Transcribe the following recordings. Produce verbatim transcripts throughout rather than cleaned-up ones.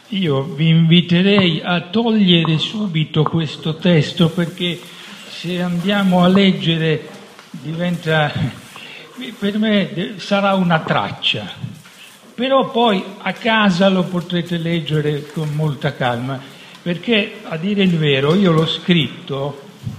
Io vi inviterei a togliere subito questo testo, perché se andiamo a leggere diventa, per me sarà una traccia, però poi a casa lo potrete leggere con molta calma, perché a dire il vero io l'ho scritto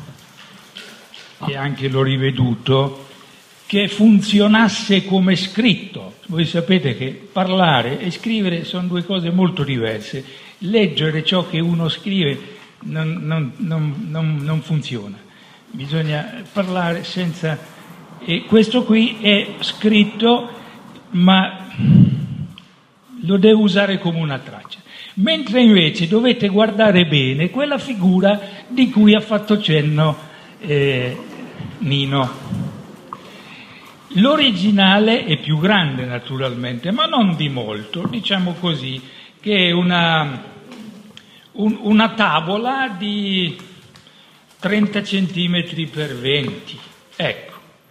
e anche l'ho riveduto che funzionasse come scritto. Voi sapete che parlare e scrivere sono due cose molto diverse. Leggere ciò che uno scrive non, non, non, non, non funziona. Bisogna parlare senza... E questo qui è scritto, ma lo devo usare come una traccia. Mentre invece dovete guardare bene quella figura di cui ha fatto cenno eh, Nino. L'originale è più grande naturalmente, ma non di molto, diciamo così, che è una, un, una tavola di trenta centimetri per venti. Ecco,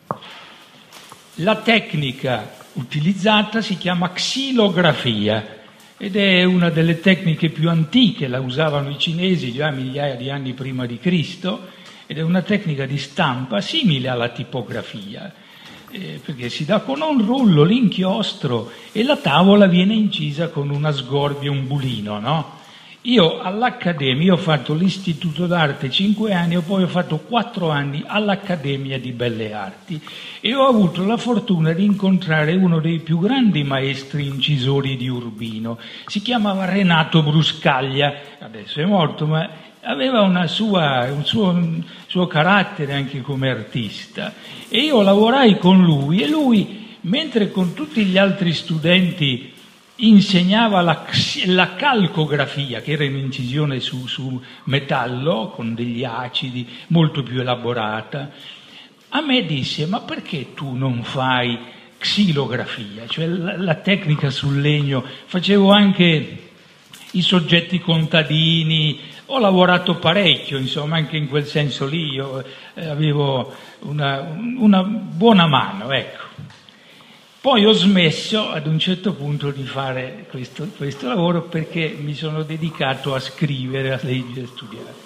la tecnica utilizzata si chiama xilografia ed è una delle tecniche più antiche, la usavano i cinesi già migliaia di anni prima di Cristo, ed è una tecnica di stampa simile alla tipografia. Eh, perché si dà con un rullo l'inchiostro e la tavola viene incisa con una sgorbia, un bulino, no? Io all'Accademia ho fatto l'istituto d'arte cinque anni e poi ho fatto quattro anni all'Accademia di Belle Arti e ho avuto la fortuna di incontrare uno dei più grandi maestri incisori di Urbino. Si chiamava Renato Bruscaglia, adesso è morto, ma aveva una sua, un suo, un suo carattere anche come artista, e io lavorai con lui e lui, mentre con tutti gli altri studenti insegnava la, la calcografia, che era un'incisione su, su metallo con degli acidi molto più elaborata, a me disse: ma perché tu non fai xilografia, cioè la, la tecnica sul legno? Facevo anche i soggetti contadini, ho lavorato parecchio, insomma, anche in quel senso lì io eh, avevo una, una buona mano, ecco. Poi ho smesso ad un certo punto di fare questo, questo lavoro perché mi sono dedicato a scrivere, a leggere, a studiare.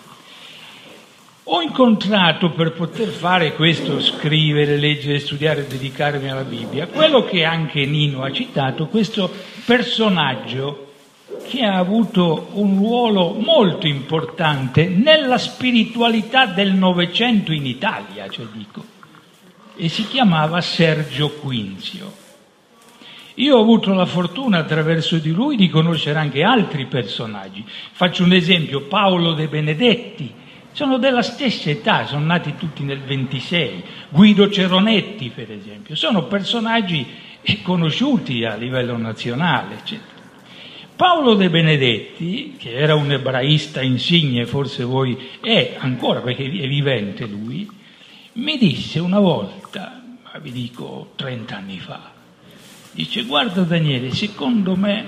Ho incontrato, per poter fare questo, scrivere, leggere, studiare, dedicarmi alla Bibbia, quello che anche Nino ha citato, questo personaggio che ha avuto un ruolo molto importante nella spiritualità del Novecento in Italia, cioè dico, e si chiamava Sergio Quinzio. Io ho avuto la fortuna attraverso di lui di conoscere anche altri personaggi. Faccio un esempio: Paolo De Benedetti, sono della stessa età, sono nati tutti nel ventisei, Guido Ceronetti per esempio, sono personaggi conosciuti a livello nazionale, eccetera. Paolo De Benedetti, che era un ebraista insigne, forse voi, è ancora, perché è vivente lui, mi disse una volta, ma vi dico trent'anni fa, dice: guarda Daniele, secondo me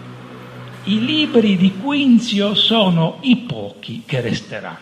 i libri di Quinzio sono i pochi che resteranno.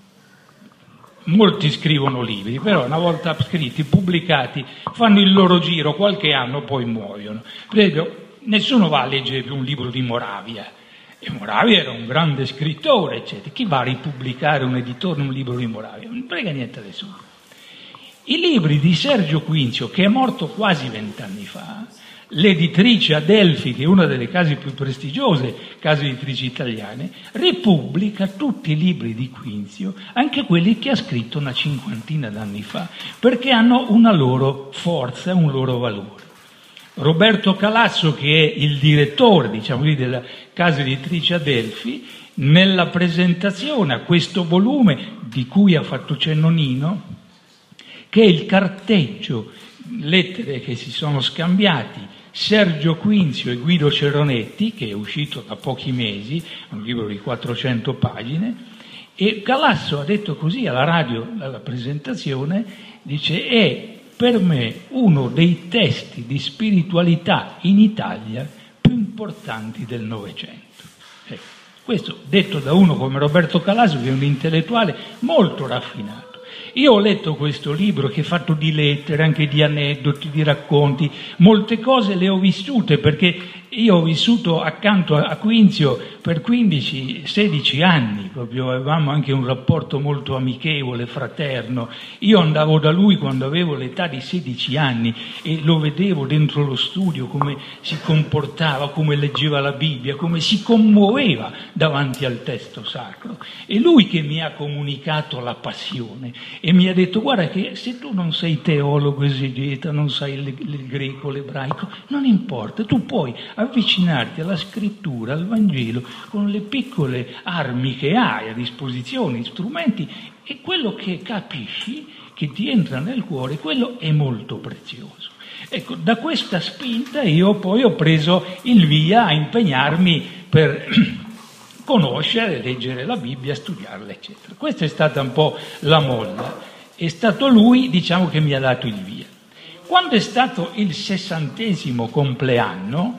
Molti scrivono libri, però una volta scritti, pubblicati, fanno il loro giro qualche anno, poi muoiono. Per esempio, nessuno va a leggere più un libro di Moravia, e Moravia era un grande scrittore, eccetera. Chi va a ripubblicare, un editore, un libro di Moravia? Non frega niente a nessuno. I libri di Sergio Quinzio, che è morto quasi vent'anni fa, l'editrice Adelphi, che è una delle case più prestigiose, case editrici italiane, ripubblica tutti i libri di Quinzio, anche quelli che ha scritto una cinquantina d'anni fa, perché hanno una loro forza, un loro valore. Roberto Calasso, che è il direttore, diciamo così, della casa editrice Adelphi, nella presentazione a questo volume di cui ha fatto cenno Nino, che è il carteggio, lettere che si sono scambiati Sergio Quinzio e Guido Ceronetti, che è uscito da pochi mesi, un libro di quattrocento pagine, e Calasso ha detto così alla radio, alla presentazione, dice: è per me uno dei testi di spiritualità in Italia più importanti del Novecento. Ecco, questo detto da uno come Roberto Calasso, che è un intellettuale molto raffinato. io ho letto questo libro che è fatto di lettere, anche di aneddoti, di racconti, molte cose le ho vissute perché io ho vissuto accanto a Quinzio per quindici sedici anni, proprio avevamo anche un rapporto molto amichevole, fraterno. Io andavo da lui quando avevo l'età di sedici anni e lo vedevo dentro lo studio come si comportava, come leggeva la Bibbia, come si commuoveva davanti al testo sacro. E lui che mi ha comunicato la passione e mi ha detto: guarda che se tu non sei teologo esegeta, non sai il, il greco, l'ebraico, non importa, tu puoi avvicinarti alla scrittura, al Vangelo, con le piccole armi che hai a disposizione, strumenti, e quello che capisci, che ti entra nel cuore, quello è molto prezioso. Ecco, da questa spinta io poi ho preso il via a impegnarmi per conoscere, leggere la Bibbia, studiarla, eccetera. Questa è stata un po' la molla. È stato lui, diciamo, che mi ha dato il via. Quando è stato il sessantesimo compleanno,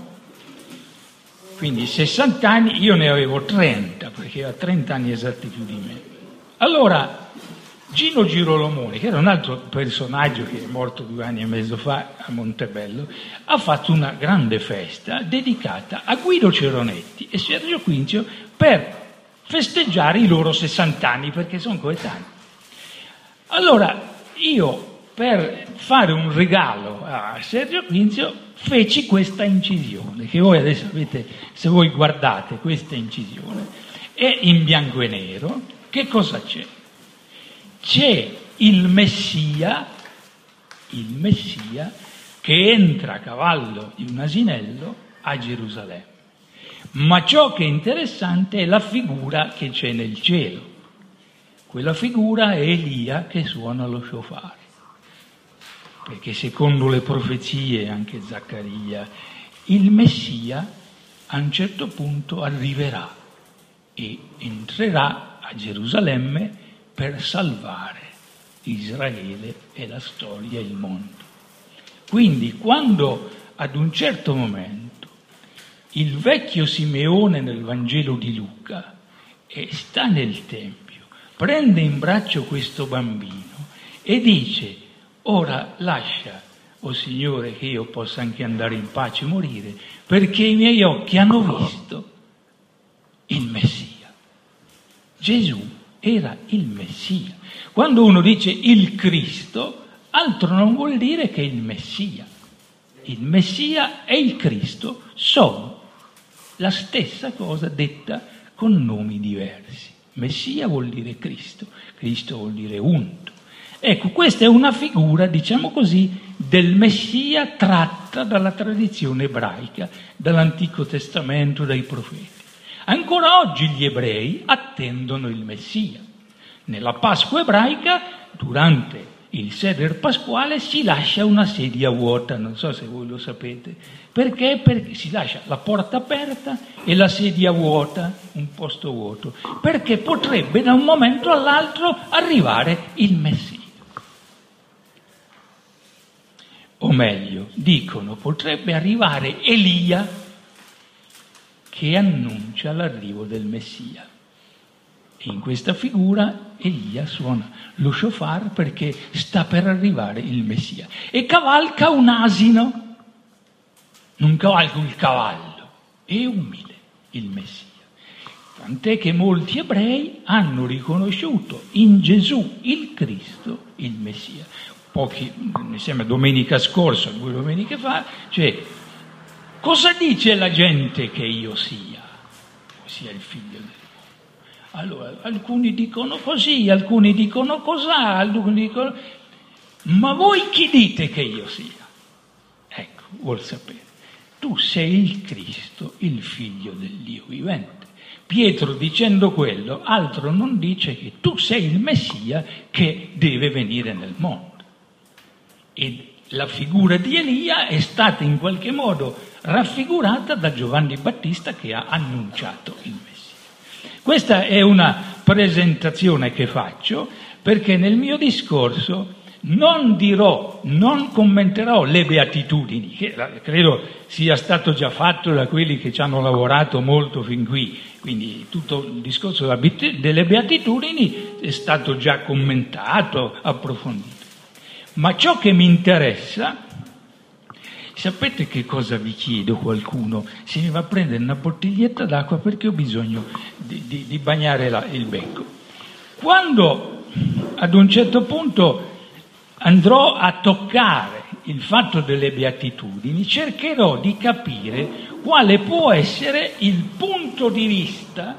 quindi sessanta anni, io ne avevo trenta, perché aveva trenta anni esatti più di me. Allora, Gino Girolomoni, che era un altro personaggio che è morto due anni e mezzo fa a Montebello, ha fatto una grande festa dedicata a Guido Ceronetti e Sergio Quinzio per festeggiare i loro sessanta anni, perché sono coetanei. Allora, io, per fare un regalo a Sergio Quinzio, feci questa incisione, che voi adesso avete, se voi guardate questa incisione, è in bianco e nero. Che cosa c'è? C'è il Messia, il Messia che entra a cavallo di un asinello a Gerusalemme. Ma ciò che è interessante è la figura che c'è nel cielo. Quella figura è Elia che suona lo shofar. Perché secondo le profezie, anche Zaccaria, il Messia a un certo punto arriverà e entrerà a Gerusalemme per salvare Israele e la storia e il mondo. Quindi quando ad un certo momento il vecchio Simeone nel Vangelo di Luca e sta nel Tempio, prende in braccio questo bambino e dice: ora lascia, o oh Signore, che io possa anche andare in pace e morire, perché i miei occhi hanno visto il Messia. Gesù era il Messia. Quando uno dice il Cristo, altro non vuol dire che il Messia. Il Messia e il Cristo sono la stessa cosa detta con nomi diversi. Messia vuol dire Cristo, Cristo vuol dire unto. Ecco, questa è una figura, diciamo così, del Messia tratta dalla tradizione ebraica, dall'Antico Testamento, dai profeti. Ancora oggi gli ebrei attendono il Messia. Nella Pasqua ebraica, durante il Seder pasquale, si lascia una sedia vuota, non so se voi lo sapete. Perché? Perché si lascia la porta aperta e la sedia vuota, un posto vuoto, perché potrebbe da un momento all'altro arrivare il Messia. O meglio, dicono, potrebbe arrivare Elia che annuncia l'arrivo del Messia. E in questa figura Elia suona lo shofar perché sta per arrivare il Messia. E cavalca un asino, non cavalca il cavallo, è umile il Messia. Tant'è che molti ebrei hanno riconosciuto in Gesù il Cristo il Messia. Pochi, mi sembra domenica scorsa, due domeniche fa, cioè, cosa dice la gente che io sia? Sia il figlio dell'uomo. Allora, alcuni dicono così, alcuni dicono cos'ha, alcuni dicono... Ma voi chi dite che io sia? Ecco, vuol sapere. Tu sei il Cristo, il figlio del Dio vivente. Pietro, dicendo quello, altro non dice che tu sei il Messia che deve venire nel mondo. E la figura di Elia è stata in qualche modo raffigurata da Giovanni Battista che ha annunciato il Messia. Questa è una presentazione che faccio perché nel mio discorso Non dirò, non commenterò le beatitudini, che credo sia stato già fatto da quelli che ci hanno lavorato molto fin qui, quindi tutto il discorso delle beatitudini è stato già commentato, approfondito. Ma ciò che mi interessa, sapete che cosa vi chiedo qualcuno? Se mi va a prendere una bottiglietta d'acqua perché ho bisogno di, di, di bagnare la, il becco. Quando ad un certo punto andrò a toccare il fatto delle beatitudini, cercherò di capire quale può essere il punto di vista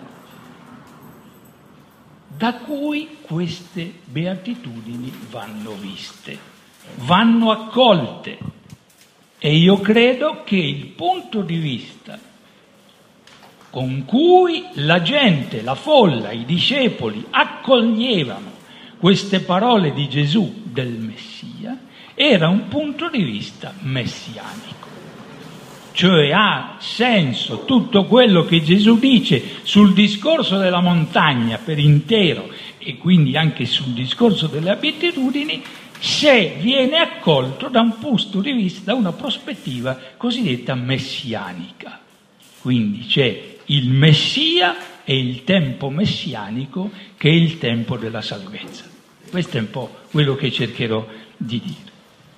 da cui queste beatitudini vanno viste, vanno accolte. E io credo che il punto di vista con cui la gente, la folla, i discepoli accoglievano queste parole di Gesù del Messia era un punto di vista messianico. Cioè ha senso tutto quello che Gesù dice sul discorso della montagna per intero e quindi anche sul discorso delle beatitudini se viene accolto da un punto di vista, da una prospettiva cosiddetta messianica. Quindi c'è il Messia e il tempo messianico che è il tempo della salvezza. Questo è un po' quello che cercherò di dire.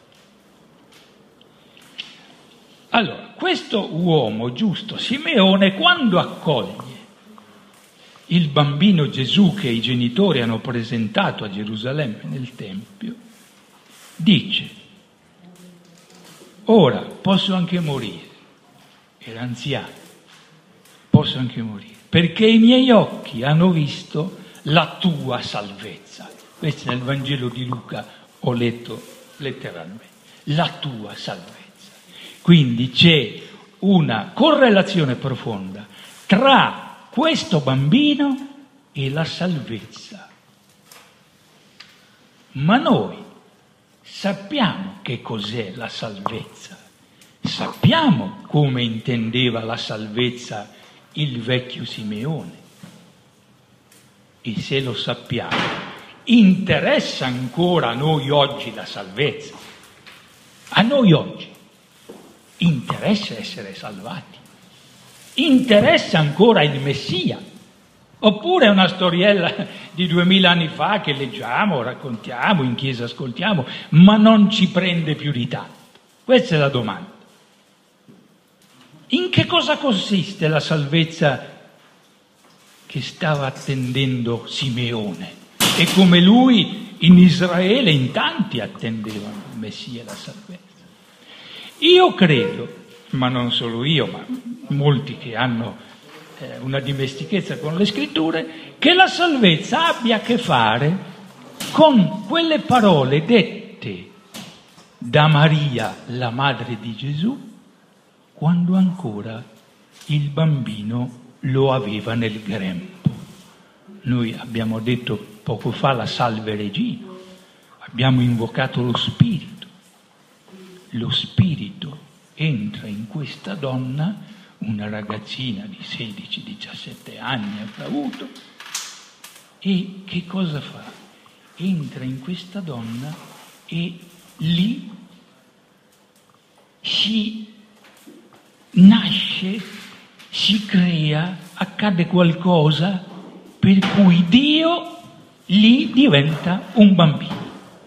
Allora, questo uomo giusto, Simeone, quando accoglie il bambino Gesù che i genitori hanno presentato a Gerusalemme nel Tempio, dice: ora posso anche morire, era anziano, posso anche morire, perché i miei occhi hanno visto la tua salvezza. Questo nel Vangelo di Luca ho letto letteralmente, la tua salvezza. Quindi c'è una correlazione profonda tra questo bambino e la salvezza. Ma noi sappiamo che cos'è la salvezza, sappiamo come intendeva la salvezza il vecchio Simeone. E se lo sappiamo, interessa ancora a noi oggi la salvezza? A noi oggi interessa essere salvati? Interessa ancora il Messia? Oppure è una storiella di duemila anni fa che leggiamo, raccontiamo, in chiesa ascoltiamo, ma non ci prende più di tanto? Questa è la domanda. In che cosa consiste la salvezza che stava attendendo Simeone? E come lui in Israele in tanti attendevano il Messia e la salvezza. Io credo, ma non solo io, ma molti che hanno eh, una dimestichezza con le scritture, che la salvezza abbia a che fare con quelle parole dette da Maria, la madre di Gesù, quando ancora il bambino lo aveva nel grembo. Noi abbiamo detto poco fa la Salve Regina, abbiamo invocato lo Spirito. Lo Spirito entra in questa donna, una ragazzina di sedici diciassette anni avrà avuto, e che cosa fa? Entra in questa donna e lì si nasce, si crea, accade qualcosa per cui Dio lì diventa un bambino.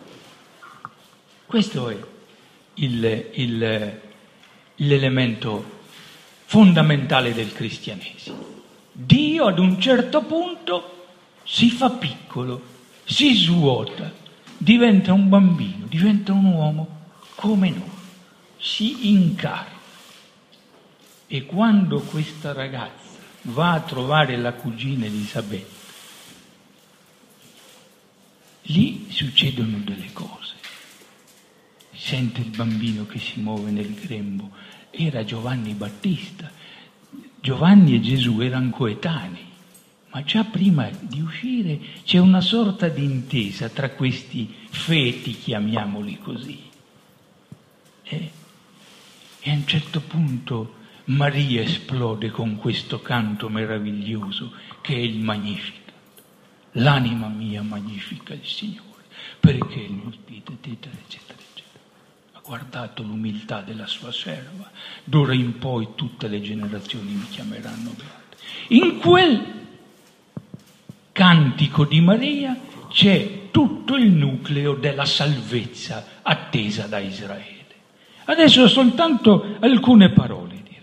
Questo è il, il, l'elemento fondamentale del cristianesimo. Dio ad un certo punto si fa piccolo, si svuota, diventa un bambino, diventa un uomo come noi, si incarna. E quando questa ragazza va a trovare la cugina Elisabetta, lì succedono delle cose. Sente il bambino che si muove nel grembo. Era Giovanni Battista. Giovanni e Gesù erano coetanei, ma già prima di uscire c'è una sorta di intesa tra questi feti, chiamiamoli così. E, e a un certo punto Maria esplode con questo canto meraviglioso che è il Magnificat. L'anima mia magnifica il Signore. perché il mio spirito, eccetera, eccetera, eccetera. Ha guardato l'umiltà della sua serva, d'ora in poi tutte le generazioni mi chiameranno beato. In quel cantico di Maria c'è tutto il nucleo della salvezza attesa da Israele. Adesso soltanto alcune parole dirò.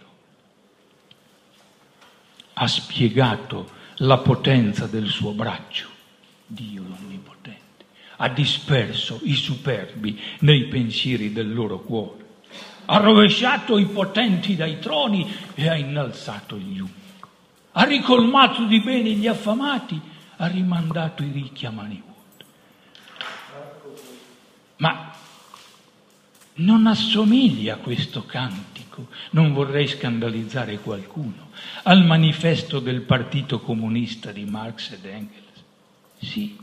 Ha spiegato la potenza del suo braccio, Dio l'Onnipotente. Ha disperso i superbi nei pensieri del loro cuore. Ha rovesciato i potenti dai troni e ha innalzato gli umili. Ha ricolmato di beni gli affamati, ha rimandato i ricchi a mani vuote. Ma non assomiglia questo cantico, non vorrei scandalizzare qualcuno, al manifesto del Partito Comunista di Marx ed Engels? Sì.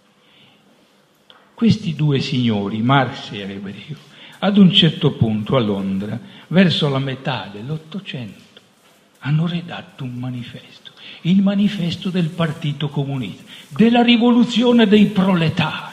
Questi due signori, Marx e Ebreo, ad un certo punto a Londra, verso la metà dell'Ottocento, hanno redatto un manifesto, il manifesto del Partito Comunista, della rivoluzione dei proletari.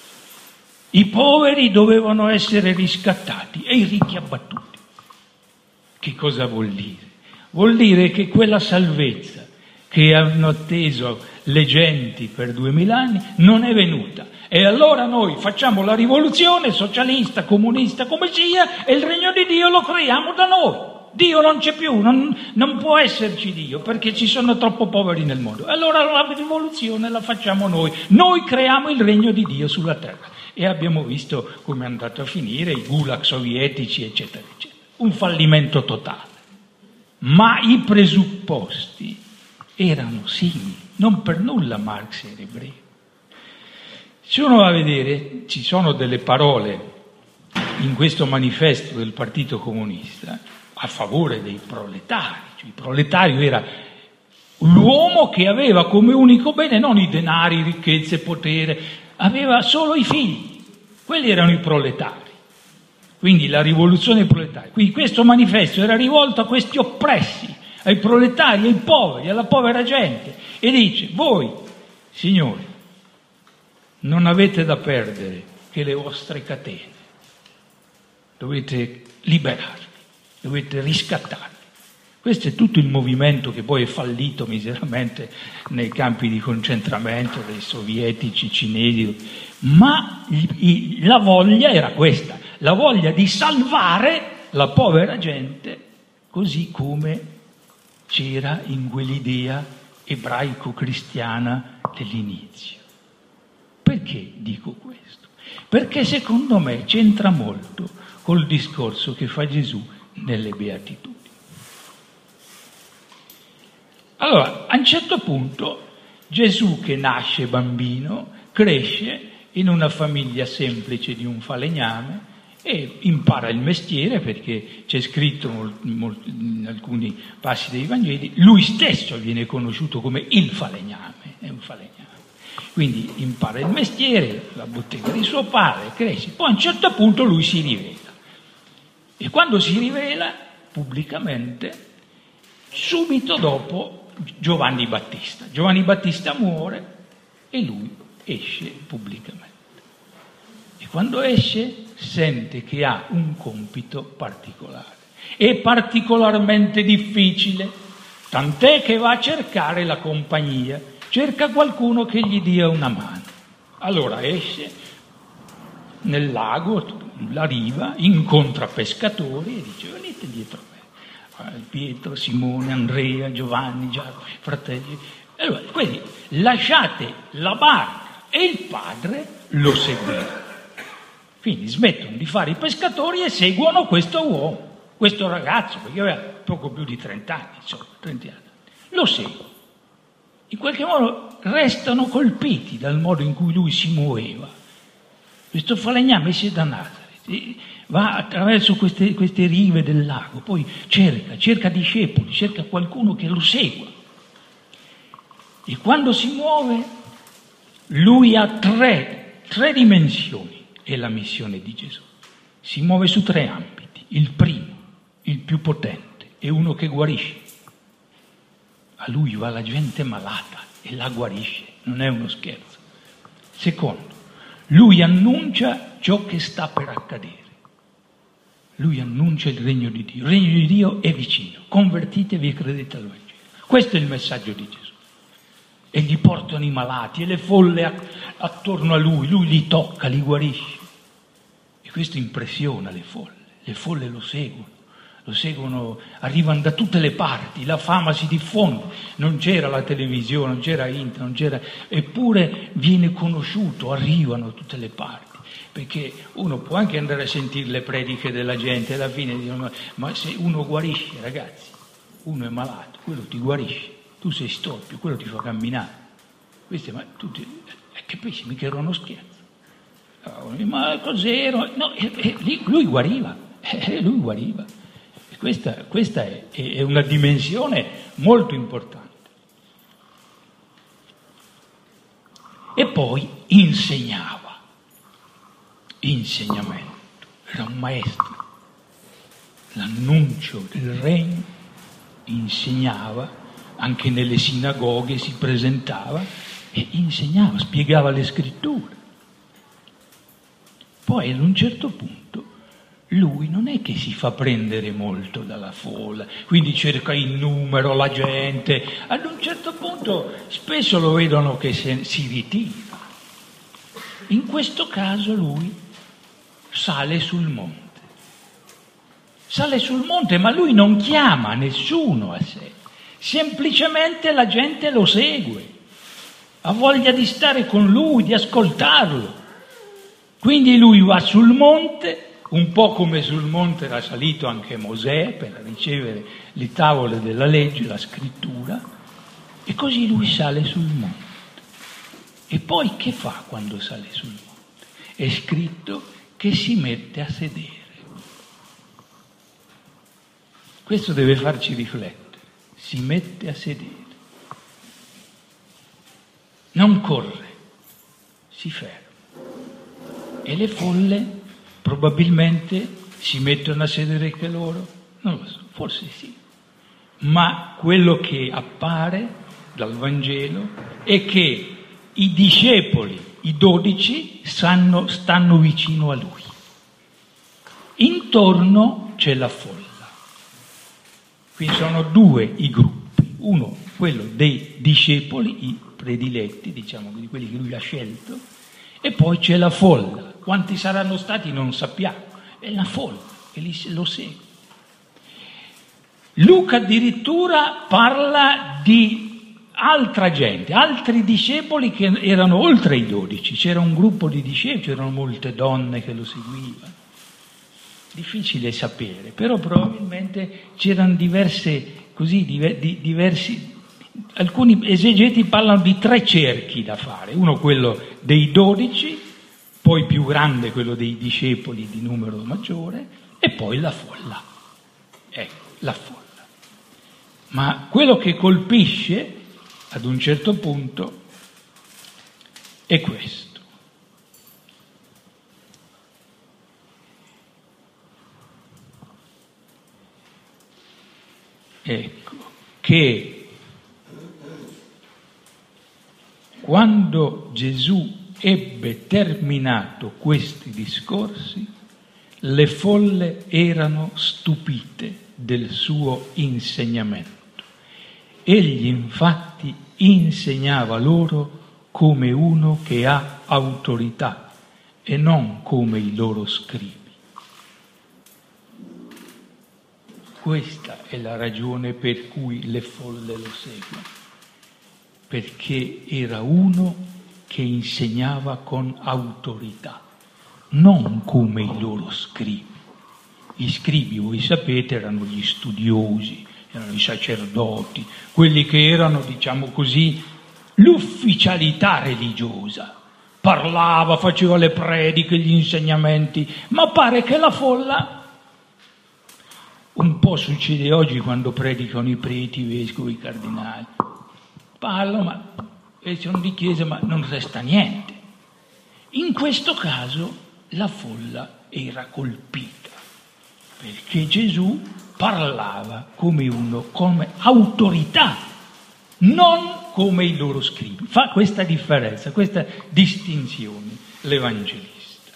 I poveri dovevano essere riscattati e i ricchi abbattuti. Che cosa vuol dire? Vuol dire che quella salvezza che hanno atteso le genti per duemila anni non è venuta. E allora noi facciamo la rivoluzione socialista, comunista, come sia, e il regno di Dio lo creiamo da noi. Dio non c'è più, non, non può esserci Dio perché ci sono troppo poveri nel mondo. Allora la rivoluzione la facciamo noi. Noi creiamo il regno di Dio sulla terra. E abbiamo visto come è andato a finire, i gulag sovietici, eccetera, eccetera. Un fallimento totale. Ma i presupposti erano simili, non per nulla Marx era ebreo. Se uno va a vedere, ci sono delle parole in questo manifesto del Partito Comunista a favore dei proletari. Cioè, il proletario era l'uomo che aveva come unico bene non i denari, ricchezze, potere, aveva solo i figli. Quelli erano i proletari. Quindi la rivoluzione proletaria. Quindi questo manifesto era rivolto a questi oppressi, ai proletari, ai poveri, alla povera gente. E dice, voi, signori, non avete da perdere che le vostre catene. Dovete liberarvi, dovete riscattarvi. Questo è tutto il movimento che poi è fallito miseramente nei campi di concentramento dei sovietici, cinesi, ma la voglia era questa, la voglia di salvare la povera gente così come c'era in quell'idea ebraico-cristiana dell'inizio. Perché dico questo? Perché secondo me c'entra molto col discorso che fa Gesù nelle Beatitudini. Allora, a un certo punto Gesù, che nasce bambino, cresce in una famiglia semplice di un falegname e impara il mestiere, perché c'è scritto molt, molt, in alcuni passi dei Vangeli, lui stesso viene conosciuto come il falegname, è un falegname. Quindi impara il mestiere, la bottega di suo padre, cresce, poi a un certo punto lui si rivela. E quando si rivela pubblicamente, subito dopo Giovanni Battista. Giovanni Battista muore e lui esce pubblicamente. E quando esce sente che ha un compito particolare. È particolarmente difficile, tant'è che va a cercare la compagnia, cerca qualcuno che gli dia una mano. Allora esce nel lago, la riva, incontra pescatori e dice venite dietro me. Pietro, Simone, Andrea, Giovanni, Giacomo, fratelli. Allora, quindi lasciate la barca e il padre lo seguiva. Quindi smettono di fare i pescatori e seguono questo uomo, questo ragazzo, perché aveva poco più di trenta anni, insomma, trenta anni. Lo seguono. In qualche modo restano colpiti dal modo in cui lui si muoveva. Questo falegname esce da Nazareth, va attraverso queste, queste rive del lago, poi cerca, cerca discepoli, cerca qualcuno che lo segua. E quando si muove, lui ha tre, tre dimensioni, è la missione di Gesù. Si muove su tre ambiti. Il primo, il più potente, è uno che guarisce. A lui va la gente malata e la guarisce, non è uno scherzo. Secondo, Lui annuncia ciò che sta per accadere. Lui annuncia il regno di Dio. Il regno di Dio è vicino. Convertitevi e credete al Vangelo. Questo è il messaggio di Gesù. E gli portano i malati e le folle attorno a lui. Lui li tocca, li guarisce. E questo impressiona le folle. Le folle lo seguono. Lo seguono, arrivano da tutte le parti, la fama si diffonde, non c'era la televisione, non c'era internet, non c'era, eppure viene conosciuto, arrivano da tutte le parti, perché uno può anche andare a sentire le prediche della gente e alla fine dicono, ma se uno guarisce, ragazzi, uno è malato, quello ti guarisce, tu sei storpio, quello ti fa camminare, questi, ma tutti, eh, capisci, mica era uno scherzo, ma cos'ero? No, eh, eh, lui guariva, eh, lui guariva. Questa, questa è, è una dimensione molto importante. E poi insegnava, insegnamento, era un maestro, l'annuncio del regno, insegnava, anche nelle sinagoghe si presentava e insegnava, spiegava le scritture. Poi ad un certo punto lui non è che si fa prendere molto dalla folla, quindi cerca il numero, la gente. Ad un certo punto spesso lo vedono che se, si ritira. In questo caso lui sale sul monte. Sale sul monte, ma lui non chiama nessuno a sé. Semplicemente la gente lo segue. Ha voglia di stare con lui, di ascoltarlo. Quindi lui va sul monte, un po' come sul monte era salito anche Mosè per ricevere le tavole della legge, la scrittura, e così lui sale sul monte. E poi che fa quando sale sul monte? È scritto che si mette a sedere. Questo deve farci riflettere. Si mette a sedere. Non corre, si ferma. E le folle probabilmente si mettono a sedere anche loro, non lo so, forse sì. Ma quello che appare dal Vangelo è che i discepoli, i dodici, stanno, stanno vicino a lui. Intorno c'è la folla. Qui sono due i gruppi. Uno, quello dei discepoli, i prediletti, diciamo, di quelli che lui ha scelto, e poi c'è la folla. Quanti saranno stati non sappiamo, è la folla che lo segue. Luca addirittura parla di altra gente, altri discepoli che erano oltre i dodici, c'era un gruppo di discepoli, c'erano molte donne che lo seguivano. Difficile sapere, però probabilmente c'erano diverse, così, diversi, alcuni esegeti parlano di tre cerchi da fare, uno quello dei dodici, poi più grande quello dei discepoli di numero maggiore, e poi la folla. Ecco, la folla. Ma quello che colpisce, ad un certo punto, è questo. Ecco, che quando Gesù ebbe terminato questi discorsi, le folle erano stupite del suo insegnamento. Egli infatti insegnava loro come uno che ha autorità e non come i loro scribi. Questa è la ragione per cui le folle lo seguono, perché era uno che insegnava con autorità, non come i loro scribi. Gli scribi, voi sapete, erano gli studiosi, erano i sacerdoti, quelli che erano, diciamo così, l'ufficialità religiosa. Parlava, faceva le prediche, gli insegnamenti, ma pare che la folla, un po' succede oggi quando predicano i preti, i vescovi, i cardinali, parlano, ma e sono di chiesa, ma non resta niente. In questo caso la folla era colpita, perché Gesù parlava come uno, come autorità, non come i loro scribi. Fa questa differenza, questa distinzione. l'Evangelista.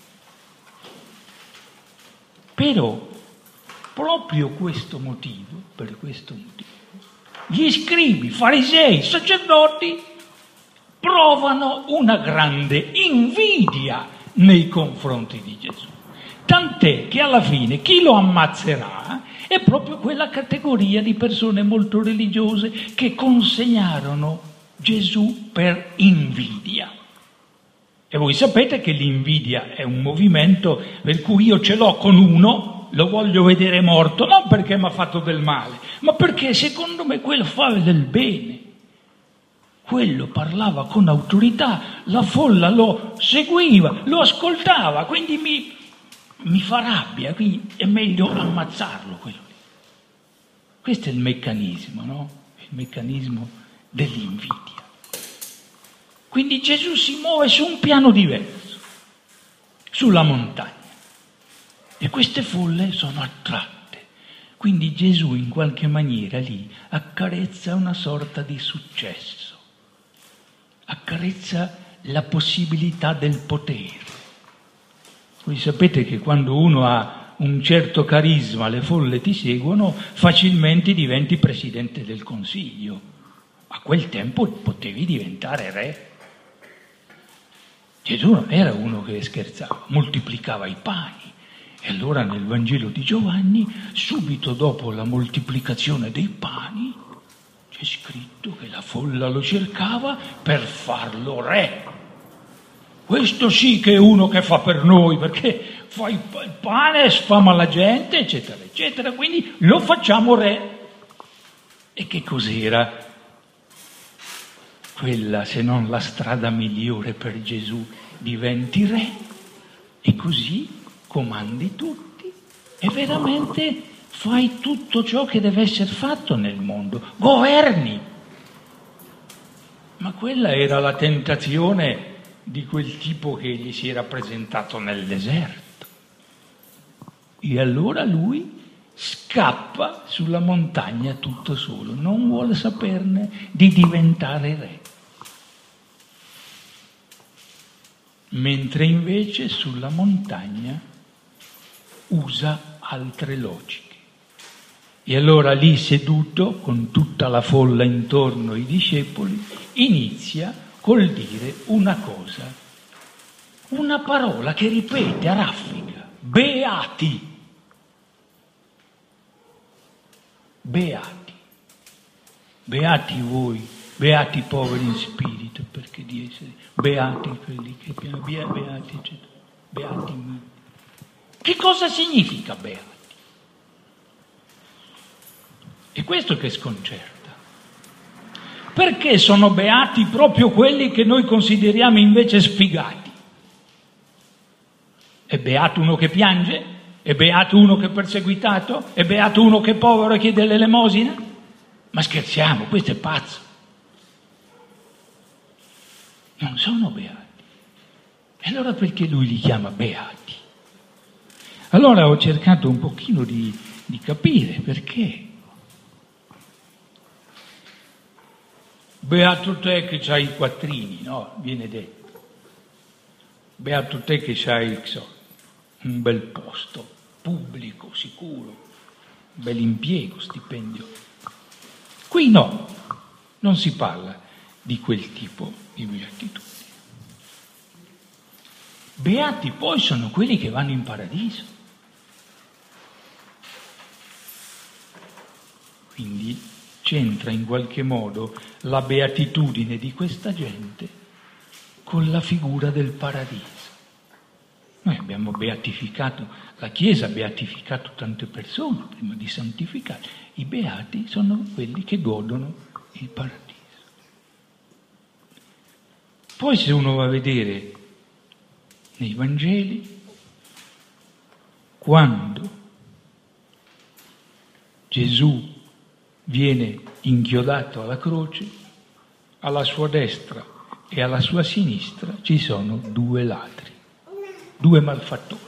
Però, proprio questo motivo, per questo motivo, gli scribi, farisei, sacerdoti provano una grande invidia nei confronti di Gesù. Tant'è che alla fine chi lo ammazzerà è proprio quella categoria di persone molto religiose che consegnarono Gesù per invidia. E voi sapete che l'invidia è un movimento per cui io ce l'ho con uno, lo voglio vedere morto, non perché mi ha fatto del male, ma perché secondo me quello fa del bene. Quello parlava con autorità, la folla lo seguiva, lo ascoltava, quindi mi, mi fa rabbia, quindi è meglio ammazzarlo quello lì. Questo è il meccanismo, no? Il meccanismo dell'invidia. Quindi Gesù si muove su un piano diverso, sulla montagna, e queste folle sono attratte. Quindi Gesù in qualche maniera lì accarezza una sorta di successo, accarezza la possibilità del potere. Voi sapete che quando uno ha un certo carisma, le folle ti seguono, facilmente diventi presidente del Consiglio. A quel tempo potevi diventare re. Gesù non era uno che scherzava, moltiplicava i pani. E allora nel Vangelo di Giovanni, subito dopo la moltiplicazione dei pani, c'è scritto che la folla lo cercava per farlo re. Questo sì che è uno che fa per noi, perché fa il pane, sfama la gente, eccetera, eccetera, quindi lo facciamo re. E che cos'era quella se non la strada migliore per Gesù? Diventi re e così comandi tutti e veramente fai tutto ciò che deve essere fatto nel mondo, governi. Ma quella era la tentazione di quel tipo che gli si era presentato nel deserto. E allora lui scappa sulla montagna tutto solo, non vuole saperne di diventare re. Mentre invece sulla montagna usa altre logiche. E allora lì seduto, con tutta la folla intorno ai discepoli, inizia col dire una cosa, una parola che ripete a raffica: beati. Beati. Beati voi, beati i poveri in spirito, perché di essere beati quelli che beati, eccetera. Beati me. Che cosa significa beati? È questo che sconcerta. Perché sono beati proprio quelli che noi consideriamo invece sfigati? È beato uno che piange? È beato uno che è perseguitato? È beato uno che è povero e chiede l'elemosina? Ma scherziamo, questo è pazzo. Non sono beati. E allora perché lui li chiama beati? Allora ho cercato un pochino di, di capire perché. Beato te che c'hai i quattrini, no? Viene detto. Beato te che c'hai so, un bel posto, pubblico, sicuro, un bel impiego, stipendio. Qui no, non si parla di quel tipo di beatitudine. Beati poi sono quelli che vanno in paradiso. Quindi c'entra in qualche modo la beatitudine di questa gente con la figura del paradiso. Noi abbiamo beatificato, la Chiesa ha beatificato tante persone prima di santificare. I beati sono quelli che godono il paradiso. Poi se uno va a vedere nei Vangeli, quando Gesù viene inchiodato alla croce, alla sua destra e alla sua sinistra ci sono due ladri, due malfattori.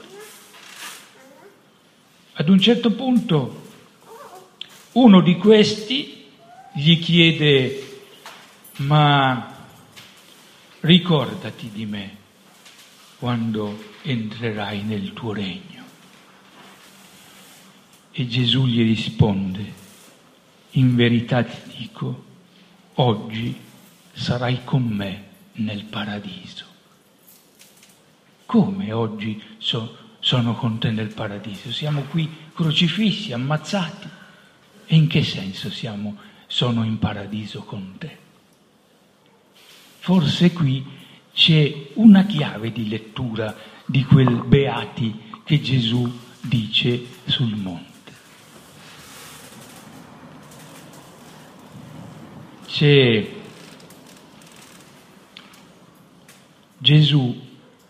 Ad un certo punto uno di questi gli chiede: ma ricordati di me quando entrerai nel tuo regno. E Gesù gli risponde: in verità ti dico, oggi sarai con me nel paradiso. Come oggi so, sono con te nel paradiso? Siamo qui crocifissi, ammazzati. E in che senso siamo, sono in paradiso con te? Forse qui c'è una chiave di lettura di quel beati che Gesù dice sul monte. C'è Gesù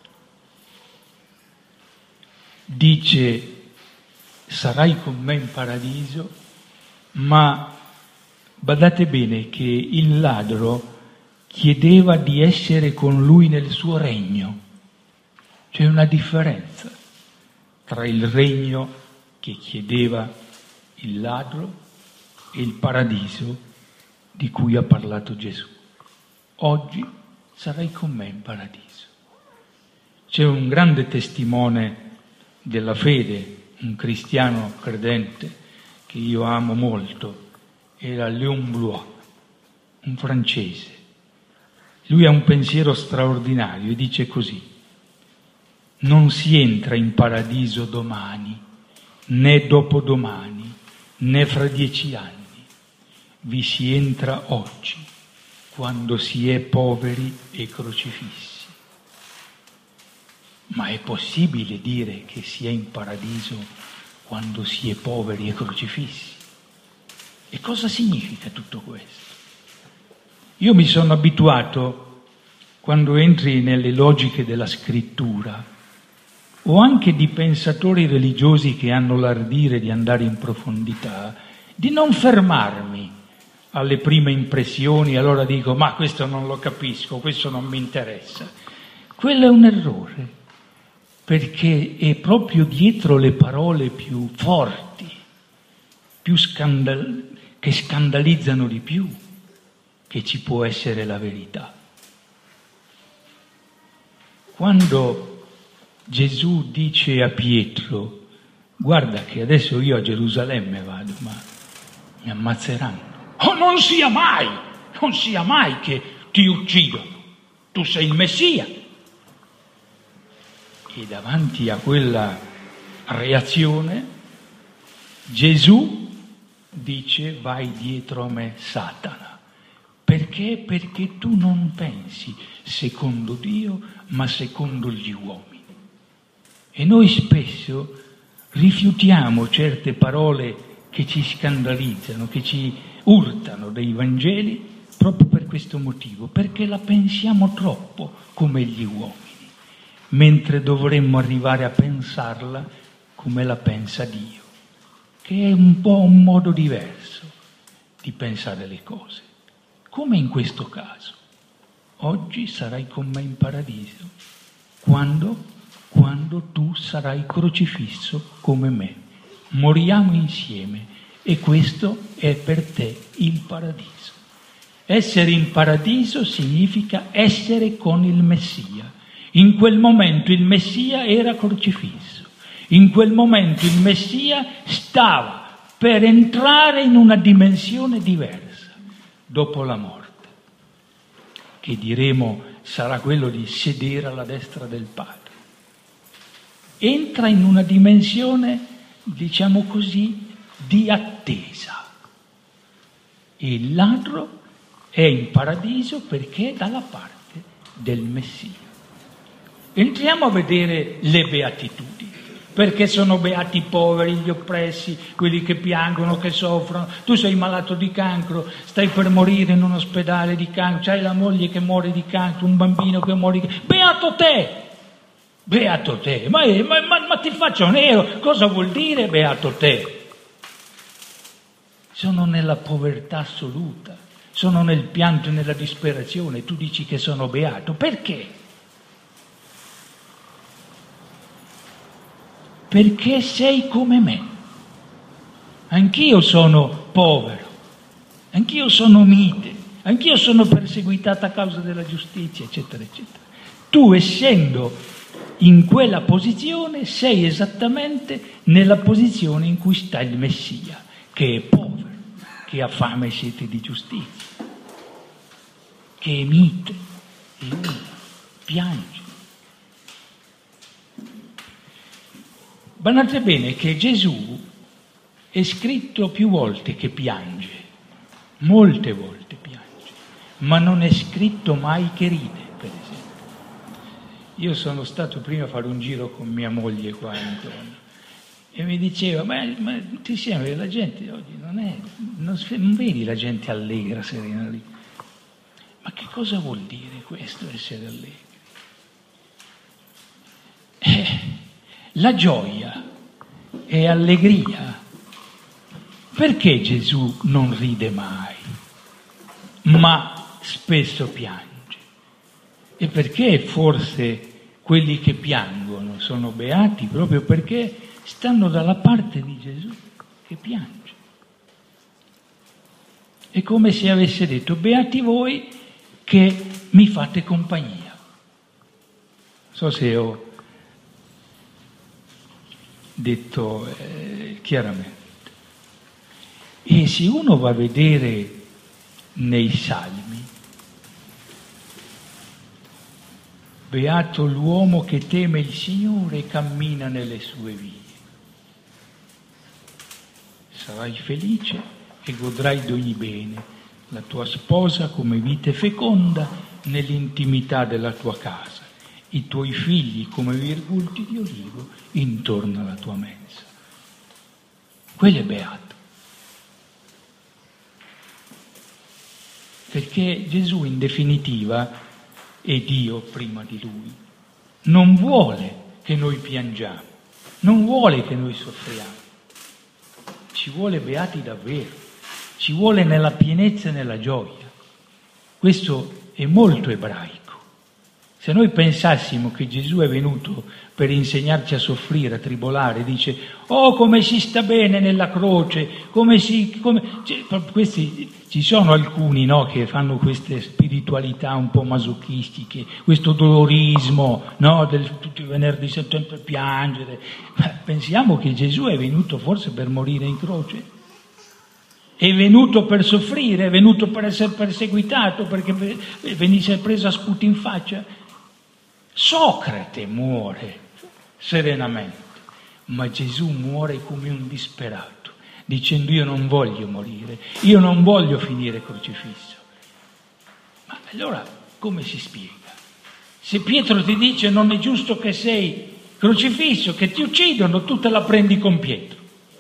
dice sarai con me in paradiso, ma badate bene che il ladro chiedeva di essere con lui nel suo regno. C'è una differenza tra il regno che chiedeva il ladro e il paradiso di cui ha parlato Gesù. Oggi sarai con me in paradiso. C'è un grande testimone della fede, un cristiano credente che io amo molto, era Léon Blois, un francese. Lui ha un pensiero straordinario e dice così: non si entra in paradiso domani, né dopodomani, né fra dieci anni. Vi si entra oggi, quando si è poveri e crocifissi. Ma è possibile dire che si è in paradiso quando si è poveri e crocifissi? E cosa significa tutto questo? Io mi sono abituato, quando entri nelle logiche della scrittura, o anche di pensatori religiosi che hanno l'ardire di andare in profondità, di non fermarmi alle prime impressioni, allora dico, ma questo non lo capisco, questo non mi interessa. Quello è un errore, perché è proprio dietro le parole più forti, più scandal- che scandalizzano di più, che ci può essere la verità. Quando Gesù dice a Pietro: guarda che adesso io a Gerusalemme vado, ma mi ammazzeranno. Oh, non sia mai, non sia mai che ti uccidono, tu sei il Messia. E davanti a quella reazione Gesù dice: vai dietro a me, Satana. Perché? Perché tu non pensi secondo Dio, ma secondo gli uomini. E noi spesso rifiutiamo certe parole che ci scandalizzano, che ci urtano dei Vangeli, proprio per questo motivo, perché la pensiamo troppo come gli uomini, mentre dovremmo arrivare a pensarla come la pensa Dio, che è un po' un modo diverso di pensare le cose. Come in questo caso, oggi sarai con me in paradiso, quando? Quando tu sarai crocifisso come me. Moriamo insieme e questo è per te il paradiso. Essere in paradiso significa essere con il Messia. In quel momento il Messia era crocifisso, in quel momento il Messia stava per entrare in una dimensione diversa. Dopo la morte, che diremo sarà quello di sedere alla destra del Padre, entra in una dimensione, diciamo così, di attesa. E il ladro è in paradiso perché è dalla parte del Messia. Entriamo a vedere le beatitudini. Perché sono beati i poveri, gli oppressi, quelli che piangono, che soffrono. Tu sei malato di cancro, stai per morire in un ospedale di cancro, c'hai la moglie che muore di cancro, un bambino che muore di cancro. Beato te! Beato te! Ma, ma, ma, ma ti faccio nero, cosa vuol dire beato te? Sono nella povertà assoluta, sono nel pianto e nella disperazione, tu dici che sono beato, perché? Perché sei come me. Anch'io sono povero, anch'io sono mite, anch'io sono perseguitata a causa della giustizia, eccetera, eccetera. Tu, essendo in quella posizione, sei esattamente nella posizione in cui sta il Messia, che è povero, che ha fame e sete di giustizia, che è mite, è umile, piange. Badate bene che Gesù è scritto più volte che piange, molte volte piange, ma non è scritto mai che ride, per esempio. Io sono stato prima a fare un giro con mia moglie qua intorno e mi diceva, ma, ma ti sembra che la gente oggi non è, non, non vedi la gente allegra, serena lì? Ma che cosa vuol dire questo, essere allegri? Eh, la gioia è allegria. Perché Gesù non ride mai, ma spesso piange? E perché forse quelli che piangono sono beati proprio perché stanno dalla parte di Gesù che piange. È come se avesse detto, beati voi che mi fate compagnia. Non so se ho detto eh, chiaramente. E se uno va a vedere nei Salmi, beato l'uomo che teme il Signore e cammina nelle sue vie. Sarai felice e godrai d'ogni bene, la tua sposa come vite feconda nell'intimità della tua casa, i tuoi figli come virgulti di olivo intorno alla tua mensa. Quello è beato. Perché Gesù in definitiva è Dio prima di Lui. Non vuole che noi piangiamo, non vuole che noi soffriamo. Ci vuole beati davvero, ci vuole nella pienezza e nella gioia. Questo è molto ebraico. Se noi pensassimo che Gesù è venuto per insegnarci a soffrire, a tribolare, dice, oh come si sta bene nella croce, come si... Come... Questi, ci sono alcuni, no, che fanno queste spiritualità un po' masochistiche, questo dolorismo, no, del tutti i venerdì sempre piangere. Ma pensiamo che Gesù è venuto forse per morire in croce? È venuto per soffrire, è venuto per essere perseguitato, perché venisse preso a sputi in faccia? Socrate muore serenamente, ma Gesù muore come un disperato, dicendo io non voglio morire, io non voglio finire crocifisso. Ma allora come si spiega? Se Pietro ti dice non è giusto che sei crocifisso, che ti uccidono, tu te la prendi con Pietro.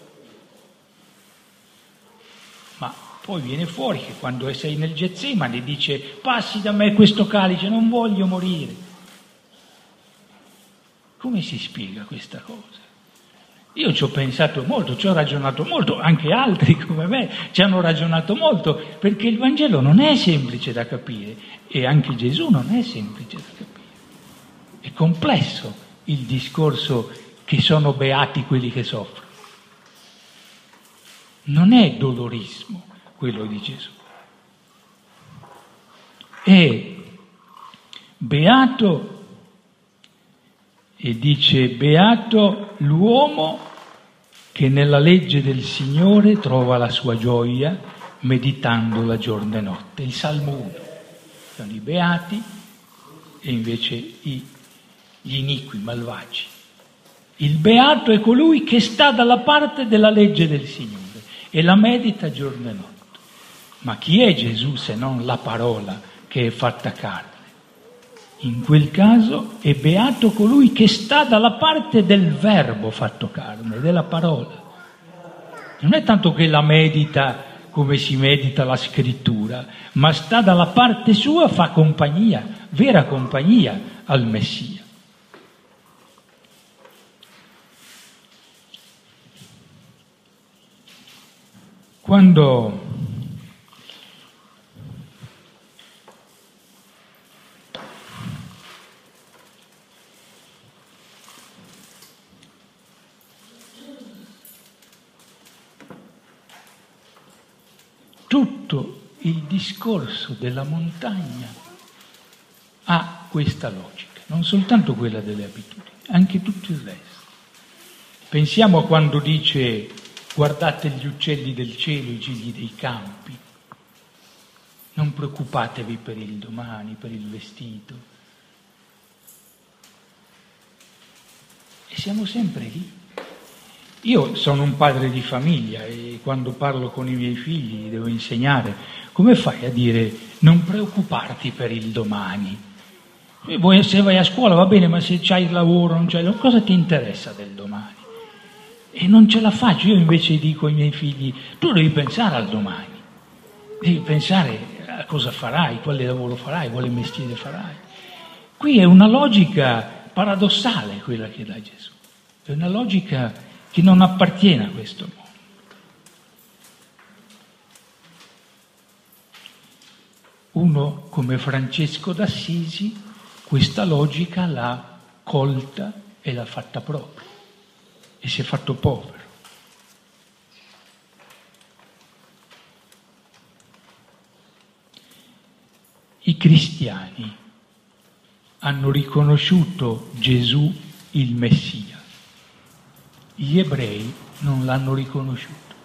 Ma poi viene fuori che quando sei nel Getsemani dice passi da me questo calice, non voglio morire. Come si spiega questa cosa? Io ci ho pensato molto, ci ho ragionato molto, anche altri come me ci hanno ragionato molto, perché il Vangelo non è semplice da capire e anche Gesù non è semplice da capire. È complesso il discorso che sono beati quelli che soffrono. Non è dolorismo quello di Gesù. È beato. E dice, beato l'uomo che nella legge del Signore trova la sua gioia meditandola giorno e notte. Il Salmo uno. Sono i beati e invece i, gli iniqui, malvagi. Il beato è colui che sta dalla parte della legge del Signore e la medita giorno e notte. Ma chi è Gesù se non la parola che è fatta carne? In quel caso è beato colui che sta dalla parte del verbo fatto carne, della parola. Non è tanto che la medita come si medita la scrittura, ma sta dalla parte sua, fa compagnia, vera compagnia al Messia. Quando tutto il discorso della montagna ha questa logica. non soltanto quella delle abitudini, anche tutto il resto. Pensiamo a quando dice: guardate gli uccelli del cielo, i gigli dei campi, non preoccupatevi per il domani, per il vestito. E siamo sempre lì. Io sono un padre di famiglia e quando parlo con i miei figli devo insegnare: come fai a dire non preoccuparti per il domani? E voi, se vai a scuola va bene, ma se c'hai il lavoro, non c'hai, cosa ti interessa del domani? E non ce la faccio. Io invece dico ai miei figli: tu devi pensare al domani, devi pensare a cosa farai, quale lavoro farai, quale mestiere farai. Qui è una logica paradossale quella che dà Gesù, è una logica che non appartiene a questo mondo. Uno come Francesco d'Assisi questa logica l'ha colta e l'ha fatta propria e si è fatto povero. I cristiani hanno riconosciuto Gesù il Messia, gli ebrei non l'hanno riconosciuto.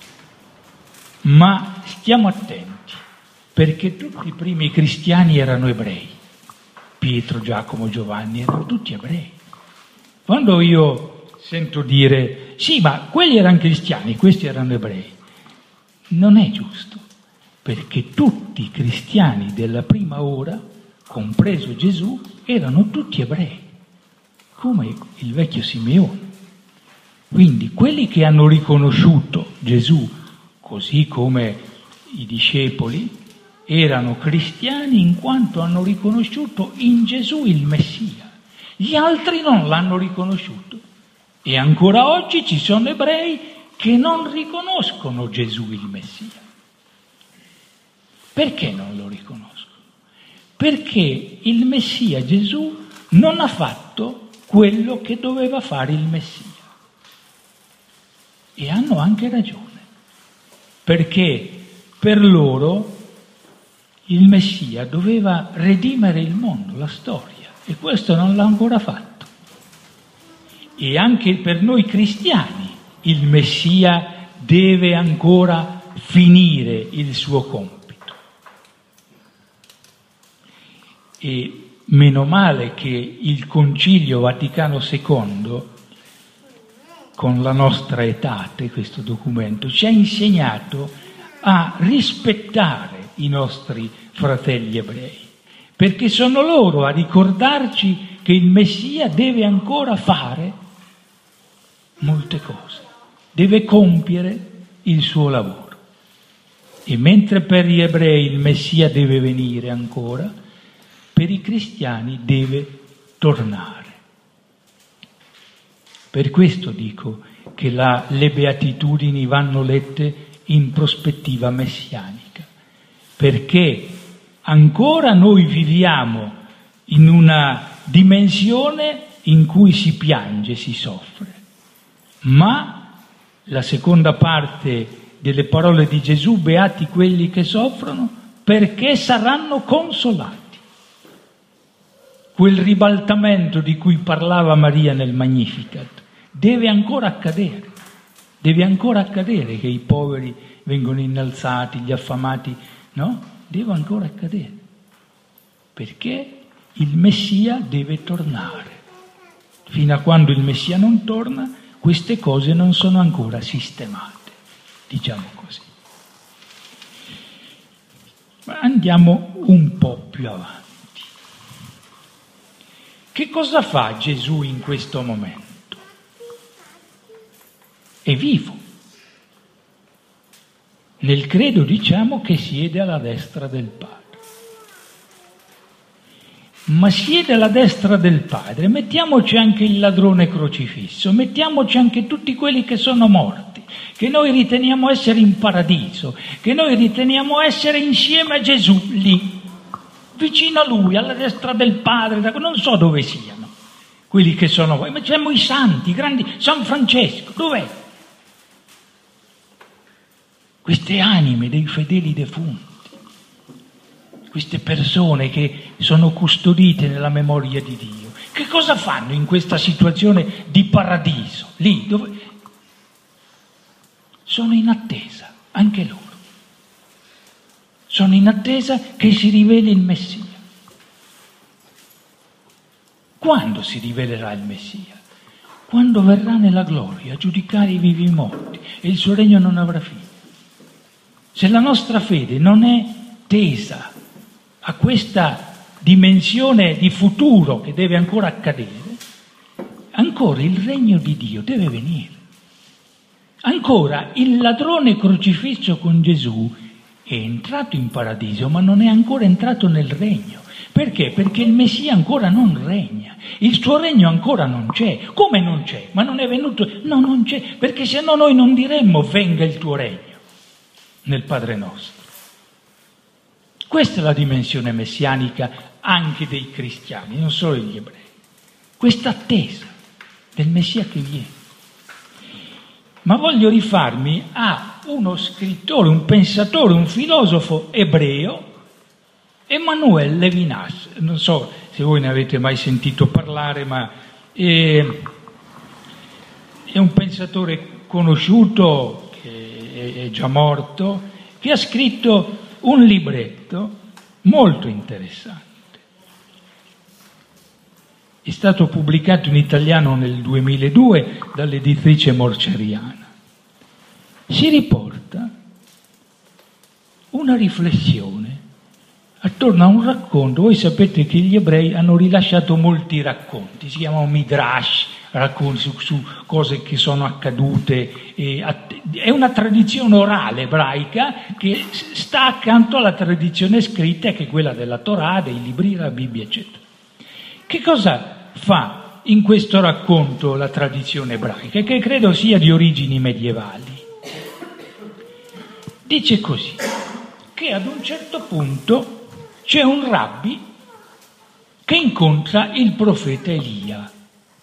Ma stiamo attenti, perché tutti i primi cristiani erano ebrei. Pietro, Giacomo, Giovanni erano tutti ebrei. Quando io sento dire sì, ma quelli erano cristiani, questi erano ebrei, non è giusto, perché tutti i cristiani della prima ora, compreso Gesù, erano tutti ebrei, come il vecchio Simeone. Quindi quelli che hanno riconosciuto Gesù, così come i discepoli, erano cristiani in quanto hanno riconosciuto in Gesù il Messia. Gli altri non l'hanno riconosciuto. E ancora oggi ci sono ebrei che non riconoscono Gesù il Messia. Perché non lo riconoscono? Perché il Messia, Gesù, non ha fatto quello che doveva fare il Messia. E hanno anche ragione, perché per loro il Messia doveva redimere il mondo, la storia, e questo non l'ha ancora fatto. E anche per noi cristiani il Messia deve ancora finire il suo compito. E meno male che il Concilio Vaticano secondo, con la nostra Aetate, questo documento, ci ha insegnato a rispettare i nostri fratelli ebrei, perché sono loro a ricordarci che il Messia deve ancora fare molte cose, deve compiere il suo lavoro. E mentre per gli ebrei il Messia deve venire ancora, per i cristiani deve tornare. Per questo dico che la, le beatitudini vanno lette in prospettiva messianica, perché ancora noi viviamo in una dimensione in cui si piange, si soffre, ma la seconda parte delle parole di Gesù, beati quelli che soffrono, perché saranno consolati. Quel ribaltamento di cui parlava Maria nel Magnificat deve ancora accadere, deve ancora accadere che i poveri vengono innalzati, gli affamati, no? Deve ancora accadere, perché il Messia deve tornare. Fino a quando il Messia non torna, queste cose non sono ancora sistemate, diciamo così. Ma andiamo un po' più avanti. Che cosa fa Gesù in questo momento? È vivo. Nel credo diciamo che siede alla destra del Padre. Ma siede alla destra del Padre, mettiamoci anche il ladrone crocifisso, mettiamoci anche tutti quelli che sono morti, che noi riteniamo essere in paradiso, che noi riteniamo essere insieme a Gesù lì, vicino a Lui, alla destra del Padre, non so dove siano, quelli che sono voi, ma siamo i santi, i grandi, San Francesco, dov'è? Queste anime dei fedeli defunti. queste persone che sono custodite nella memoria di Dio, che cosa fanno in questa situazione di paradiso? Lì dove sono in attesa, anche loro. Sono in attesa che si riveli il Messia. Quando si rivelerà il Messia? Quando verrà nella gloria a giudicare i vivi e i morti e il suo regno non avrà fine. Se la nostra fede non è tesa a questa dimensione di futuro che deve ancora accadere, ancora il regno di Dio deve venire. Ancora il ladrone crocifisso con Gesù è entrato in paradiso, ma non è ancora entrato nel regno. Perché? Perché il Messia ancora non regna, il suo regno ancora non c'è. Come non c'è? Ma non è venuto? No, non c'è, perché se no noi non diremmo venga il tuo regno nel Padre nostro. Questa è la dimensione messianica anche dei cristiani, non solo degli ebrei. Questa attesa del Messia che viene. Ma voglio rifarmi a uno scrittore, un pensatore, un filosofo ebreo, Emmanuel Levinas. Non so se voi ne avete mai sentito parlare, ma è, è un pensatore conosciuto, che è già morto, che ha scritto un libretto molto interessante. È stato pubblicato in italiano nel duemiladue dall'editrice Morceriana. Si riporta una riflessione attorno a un racconto. Voi sapete che gli ebrei hanno rilasciato molti racconti, si chiamano Midrash, racconti su, su cose che sono accadute. E, è una tradizione orale ebraica che sta accanto alla tradizione scritta, che è quella della Torah, dei libri della Bibbia, eccetera. Che cosa fa in questo racconto la tradizione ebraica, che credo sia di origini medievali? Dice così, che ad un certo punto c'è un rabbi che incontra il profeta Elia.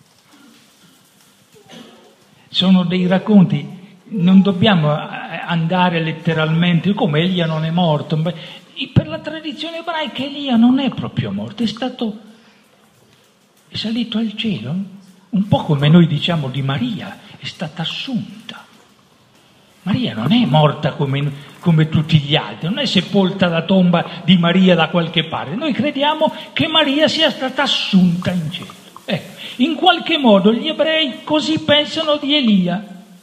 Sono dei racconti, non dobbiamo andare letteralmente, come Elia non è morto. Per la tradizione ebraica Elia non è proprio morto, è stato è salito al cielo, un po' come noi diciamo di Maria, è stata assunta. Maria non è morta come, come tutti gli altri, non è sepolta la tomba di Maria da qualche parte. Noi crediamo che Maria sia stata assunta in cielo. Ecco, in qualche modo gli ebrei così pensano di Elia.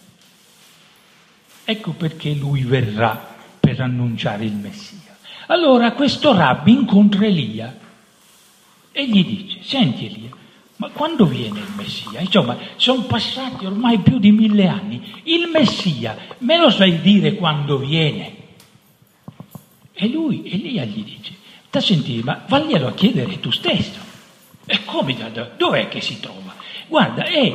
Ecco perché lui verrà per annunciare il Messia. Allora questo rabbi incontra Elia e gli dice: senti Elia, ma quando viene il Messia? Insomma, sono passati ormai più di mille anni. Il Messia, me lo sai dire quando viene? E lui, Elia gli dice: da sentire, ma vaglielo a chiedere tu stesso. E come, dov'è che si trova? Guarda, è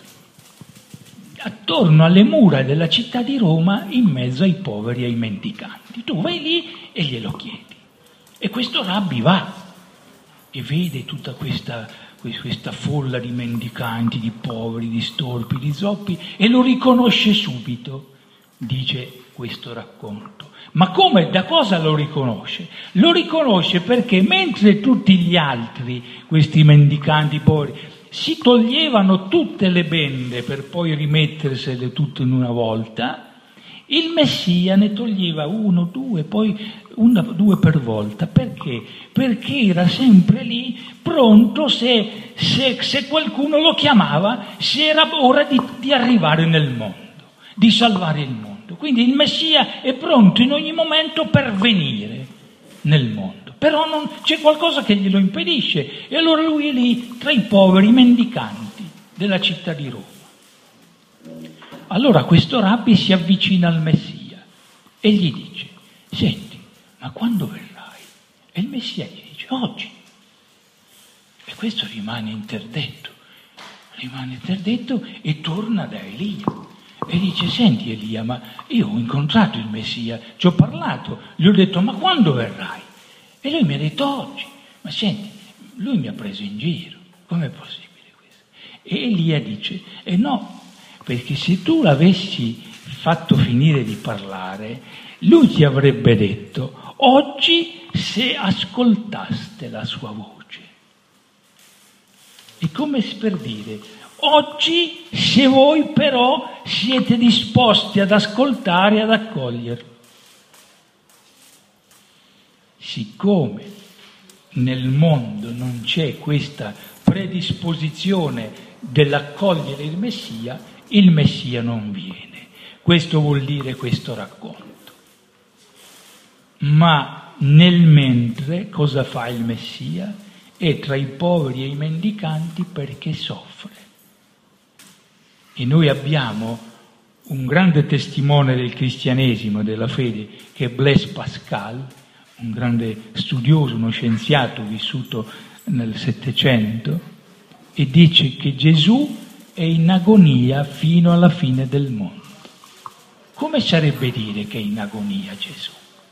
attorno alle mura della città di Roma, in mezzo ai poveri e ai mendicanti. Tu vai lì e glielo chiedi. E questo rabbi va e vede tutta questa, questa folla di mendicanti, di poveri, di storpi, di zoppi, e lo riconosce subito, dice questo racconto. Ma come, da cosa lo riconosce? Lo riconosce perché mentre tutti gli altri, questi mendicanti poveri, si toglievano tutte le bende per poi rimettersele tutte in una volta, il Messia ne toglieva uno, due, poi una, due per volta. Perché? Perché era sempre lì, pronto se, se, se qualcuno lo chiamava, se era ora di, di arrivare nel mondo, di salvare il mondo. Quindi il Messia è pronto in ogni momento per venire nel mondo. Però non, c'è qualcosa che glielo impedisce, e allora lui è lì tra i poveri mendicanti della città di Roma. Allora questo rabbi si avvicina al Messia e gli dice: senti, ma quando verrai? E il Messia gli dice: oggi. E questo rimane interdetto, rimane interdetto e torna da Elia e dice: senti Elia, ma io ho incontrato il Messia, ci ho parlato, gli ho detto: ma quando verrai? E lui mi ha detto: oggi. Ma senti, lui mi ha preso in giro, com'è possibile questo? E Elia dice: eh no, perché se tu l'avessi fatto finire di parlare, lui ti avrebbe detto: oggi se ascoltaste la sua voce. È come per dire, oggi se voi però siete disposti ad ascoltare e ad accoglierlo. Siccome nel mondo non c'è questa predisposizione dell'accogliere il Messia, il Messia non viene. Questo vuol dire questo racconto. Ma nel mentre cosa fa il Messia? È tra i poveri e i mendicanti perché soffre. E noi abbiamo un grande testimone del cristianesimo, della fede, che è Blaise Pascal, un grande studioso, uno scienziato vissuto nel Settecento, e dice che Gesù è in agonia fino alla fine del mondo. Come sarebbe dire che è in agonia Gesù?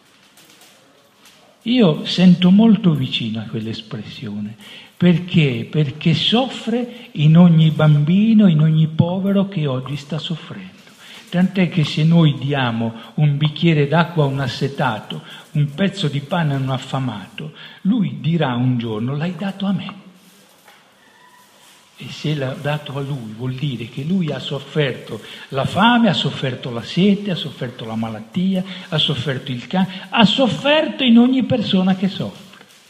Io sento molto vicino a quell'espressione. Perché? Perché soffre in ogni bambino, in ogni povero che oggi sta soffrendo. Tant'è che se noi diamo un bicchiere d'acqua a un assetato, un pezzo di pane a un affamato, lui dirà un giorno: l'hai dato a me. E se l'ha dato a lui vuol dire che lui ha sofferto la fame, ha sofferto la sete, ha sofferto la malattia, ha sofferto il cancro, ha sofferto in ogni persona che soffre.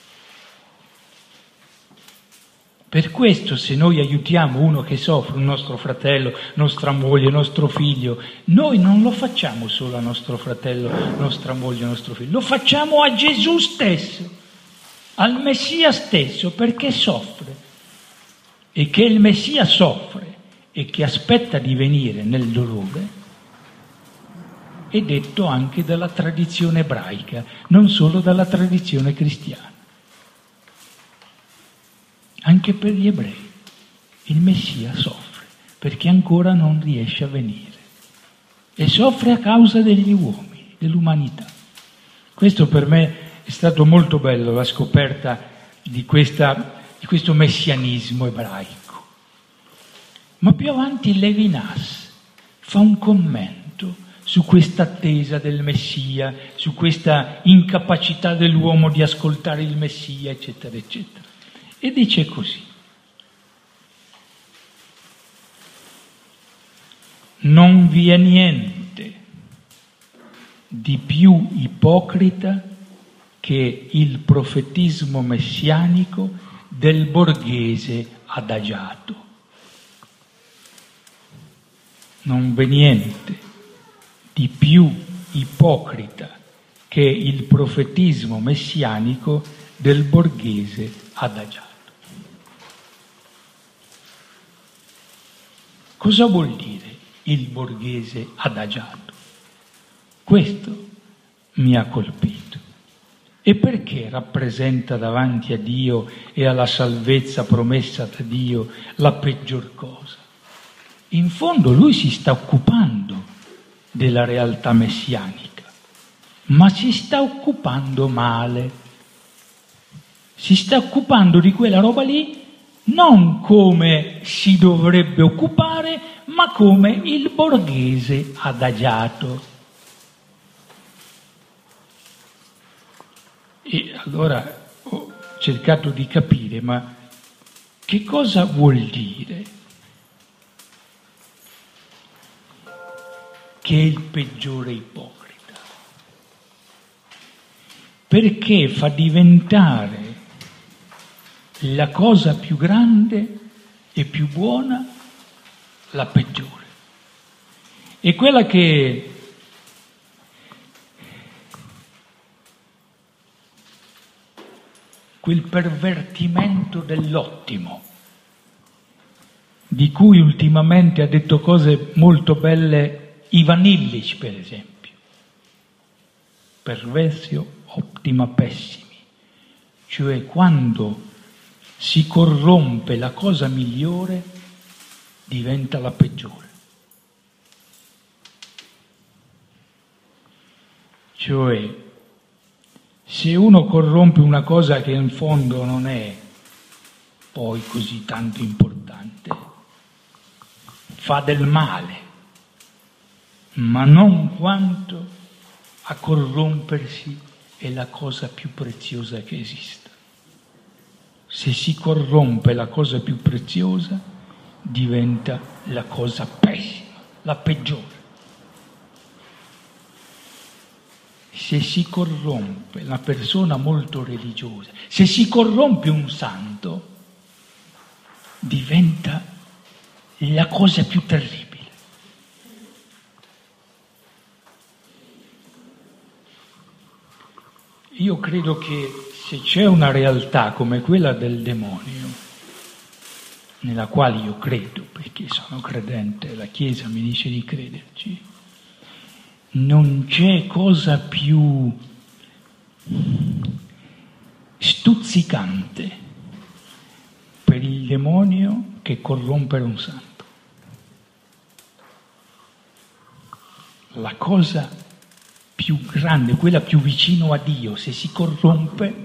Per questo se noi aiutiamo uno che soffre, un nostro fratello, nostra moglie, nostro figlio, noi non lo facciamo solo a nostro fratello, nostra moglie, nostro figlio, lo facciamo a Gesù stesso, al Messia stesso, perché soffre. E che il Messia soffre e che aspetta di venire nel dolore è detto anche dalla tradizione ebraica, non solo dalla tradizione cristiana. Anche per gli ebrei il Messia soffre perché ancora non riesce a venire e soffre a causa degli uomini, dell'umanità. Questo per me è stato molto bello, la scoperta di questa di questo messianismo ebraico. Ma più avanti Levinas fa un commento su questa attesa del Messia, su questa incapacità dell'uomo di ascoltare il Messia, eccetera, eccetera. E dice così: non vi è niente di più ipocrita che il profetismo messianico del borghese adagiato. Non v'è niente di più ipocrita che il profetismo messianico del borghese adagiato. Cosa vuol dire il borghese adagiato? Questo mi ha colpito. E perché rappresenta davanti a Dio e alla salvezza promessa da Dio la peggior cosa? In fondo lui si sta occupando della realtà messianica, ma si sta occupando male. Si sta occupando di quella roba lì non come si dovrebbe occupare, ma come il borghese adagiato. E allora ho cercato di capire, ma che cosa vuol dire che è il peggiore ipocrita? Perché fa diventare la cosa più grande e più buona la peggiore. E quella che quel pervertimento dell'ottimo, di cui ultimamente ha detto cose molto belle Ivan Illich, per esempio. Perversio, optima, pessimi. Cioè quando si corrompe la cosa migliore, diventa la peggiore. Cioè, se uno corrompe una cosa che in fondo non è poi così tanto importante, fa del male, ma non quanto a corrompersi è la cosa più preziosa che esista. Se si corrompe la cosa più preziosa, diventa la cosa pessima, la peggiore. Se si corrompe la persona molto religiosa, se si corrompe un santo, diventa la cosa più terribile. Io credo che se c'è una realtà come quella del demonio, nella quale io credo, perché sono credente, la Chiesa mi dice di crederci, non c'è cosa più stuzzicante per il demonio che corrompere un santo. La cosa più grande, quella più vicino a Dio, se si corrompe,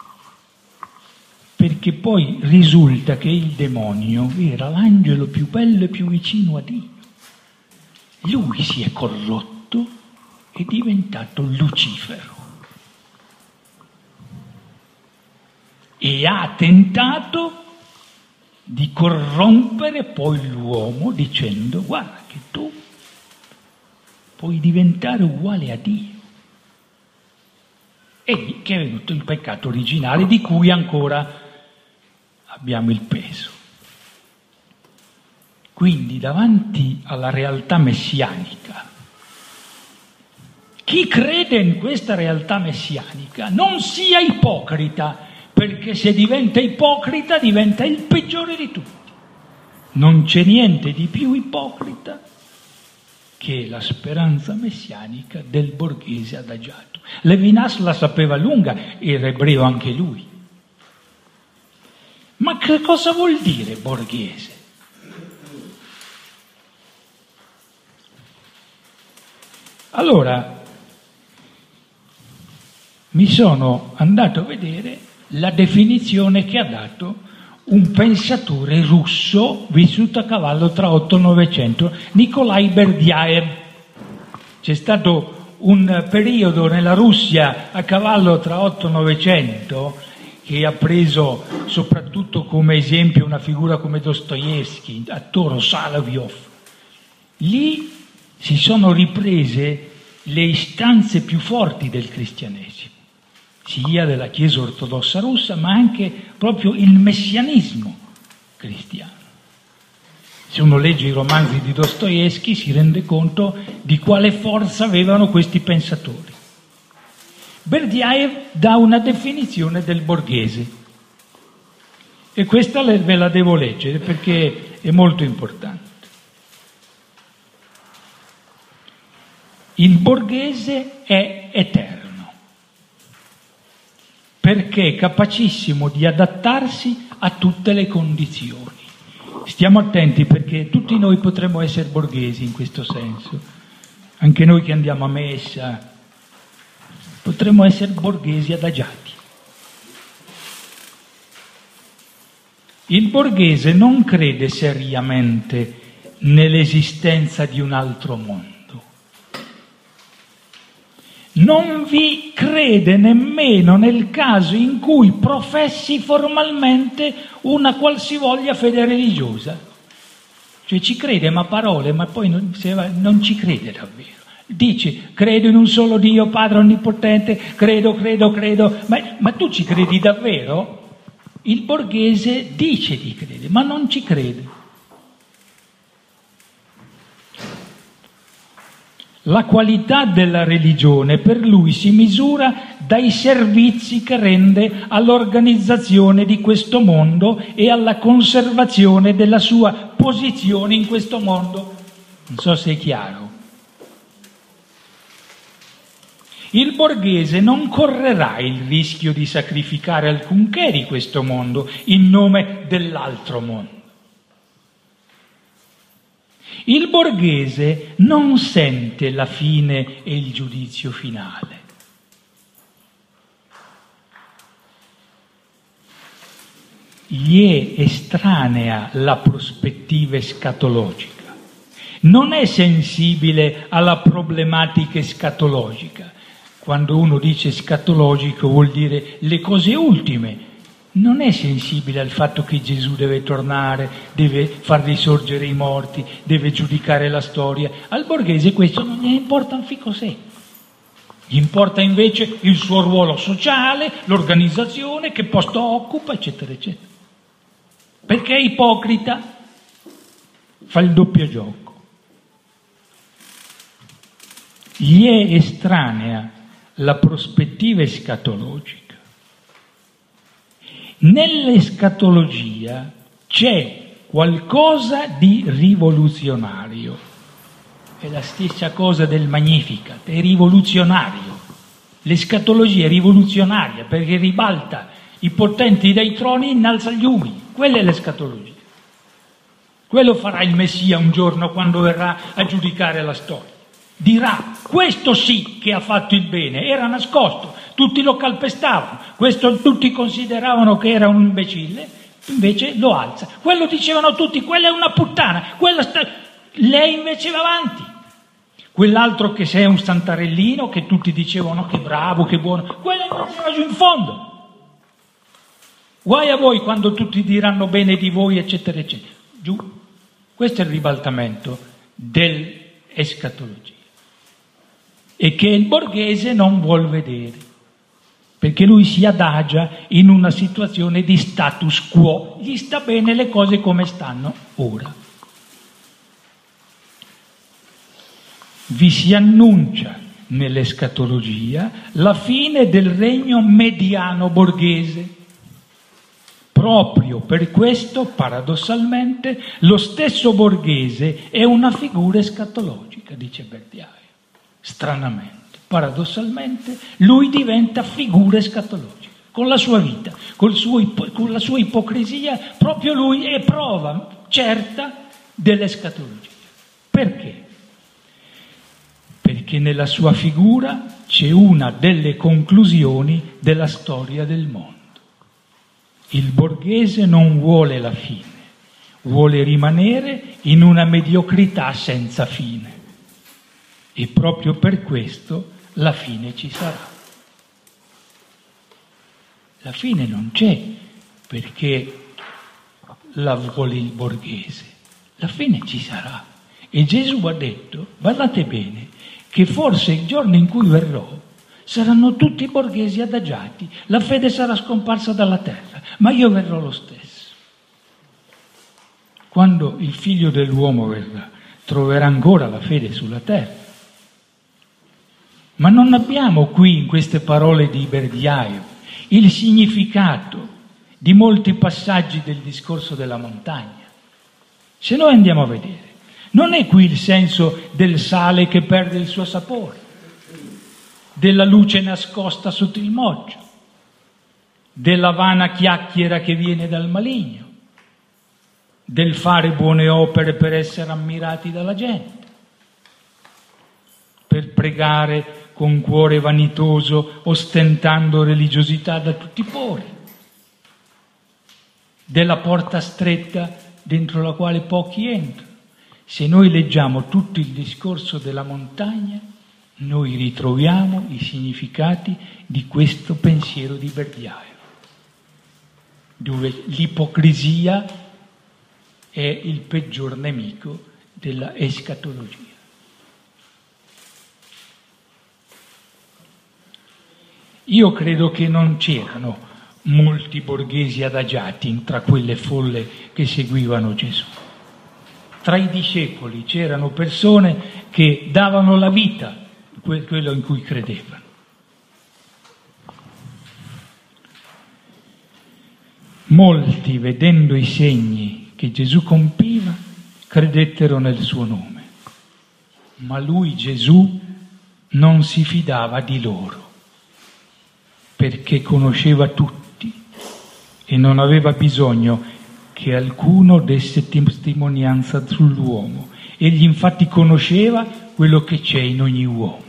perché poi risulta che il demonio era l'angelo più bello e più vicino a Dio. Lui si è corrotto, è diventato Lucifero e ha tentato di corrompere poi l'uomo dicendo: guarda che tu puoi diventare uguale a Dio. E che è venuto il peccato originale di cui ancora abbiamo il peso. Quindi davanti alla realtà messianica, chi crede in questa realtà messianica non sia ipocrita, perché se diventa ipocrita diventa il peggiore di tutti. Non c'è niente di più ipocrita che la speranza messianica del borghese adagiato. Levinas la sapeva lunga, era ebreo anche lui. Ma che cosa vuol dire borghese? Allora, mi sono andato a vedere la definizione che ha dato un pensatore russo vissuto a cavallo tra otto e novecento, Nikolai Berdyaev. C'è stato un periodo nella Russia a cavallo tra otto e novecento che ha preso soprattutto come esempio una figura come Dostoevskij, attore Solovyov. Lì si sono riprese le istanze più forti del cristianesimo, sia della Chiesa ortodossa russa, ma anche proprio il messianismo cristiano. Se uno legge i romanzi di Dostoevskij si rende conto di quale forza avevano questi pensatori. Berdyaev dà una definizione del borghese e questa ve la devo leggere perché è molto importante. Il borghese è eterno perché è capacissimo di adattarsi a tutte le condizioni. Stiamo attenti perché tutti noi potremmo essere borghesi in questo senso, anche noi che andiamo a messa potremmo essere borghesi adagiati. Il borghese non crede seriamente nell'esistenza di un altro mondo. Non vi crede nemmeno nel caso in cui professi formalmente una qualsivoglia fede religiosa. Cioè ci crede ma a parole, ma poi non, non ci crede davvero. Dice, credo in un solo Dio, Padre Onnipotente, credo, credo, credo, ma, ma tu ci credi davvero? Il borghese dice di credere, ma non ci crede. La qualità della religione per lui si misura dai servizi che rende all'organizzazione di questo mondo e alla conservazione della sua posizione in questo mondo. Non so se è chiaro. Il borghese non correrà il rischio di sacrificare alcunché di questo mondo in nome dell'altro mondo. Il borghese non sente la fine e il giudizio finale. Gli è estranea la prospettiva escatologica. Non è sensibile alla problematica escatologica. Quando uno dice escatologico vuol dire le cose ultime. Non è sensibile al fatto che Gesù deve tornare, deve far risorgere i morti, deve giudicare la storia. Al borghese questo non gli importa un fico secco. Gli importa invece il suo ruolo sociale, l'organizzazione, che posto occupa, eccetera, eccetera. Perché è ipocrita, fa il doppio gioco. Gli è estranea la prospettiva escatologica. Nell'escatologia c'è qualcosa di rivoluzionario. È la stessa cosa del Magnificat, è rivoluzionario. L'escatologia è rivoluzionaria perché ribalta i potenti dai troni e innalza gli umili. Quella è l'escatologia. Quello farà il Messia un giorno quando verrà a giudicare la storia. Dirà, questo sì che ha fatto il bene, era nascosto, tutti lo calpestavano, questo tutti consideravano che era un imbecille, invece lo alza. Quello dicevano tutti, quella è una puttana, quella sta... lei invece va avanti. Quell'altro che sei un stantarellino, che tutti dicevano che bravo, che buono, quello invece va giù in fondo. Guai a voi quando tutti diranno bene di voi, eccetera, eccetera. Giù. Questo è il ribaltamento dell'escatologia. E che il borghese non vuol vedere, perché lui si adagia in una situazione di status quo, gli sta bene le cose come stanno ora. Vi si annuncia nell'escatologia la fine del regno mediano borghese. Proprio per questo, paradossalmente, lo stesso borghese è una figura escatologica, dice Berdiaev. Stranamente, paradossalmente, lui diventa figura escatologica. Con la sua vita, col suo, con la sua ipocrisia, proprio lui è prova certa dell'escatologia. Perché? Perché nella sua figura c'è una delle conclusioni della storia del mondo. Il borghese non vuole la fine, vuole rimanere in una mediocrità senza fine. E proprio per questo la fine ci sarà. La fine non c'è perché la vuole il borghese, la fine ci sarà. E Gesù ha detto, guardate bene, che forse il giorno in cui verrò saranno tutti borghesi adagiati, la fede sarà scomparsa dalla terra, ma io verrò lo stesso. Quando il figlio dell'uomo verrà, troverà ancora la fede sulla terra. Ma non abbiamo qui in queste parole di Berdiaev il significato di molti passaggi del discorso della montagna. Se noi andiamo a vedere, non è qui il senso del sale che perde il suo sapore, della luce nascosta sotto il moggio, della vana chiacchiera che viene dal maligno, del fare buone opere per essere ammirati dalla gente, per pregare con cuore vanitoso, ostentando religiosità da tutti i pori, della porta stretta dentro la quale pochi entrano. Se noi leggiamo tutto il discorso della montagna, noi ritroviamo i significati di questo pensiero di Berdiaev, dove l'ipocrisia è il peggior nemico della escatologia. Io credo che non c'erano molti borghesi adagiati tra quelle folle che seguivano Gesù. Tra i discepoli c'erano persone che davano la vita per quello in cui credevano. Molti, vedendo i segni che Gesù compiva, credettero nel suo nome. Ma lui, Gesù, non si fidava di loro, perché conosceva tutti e non aveva bisogno che alcuno desse testimonianza sull'uomo. Egli infatti conosceva quello che c'è in ogni uomo.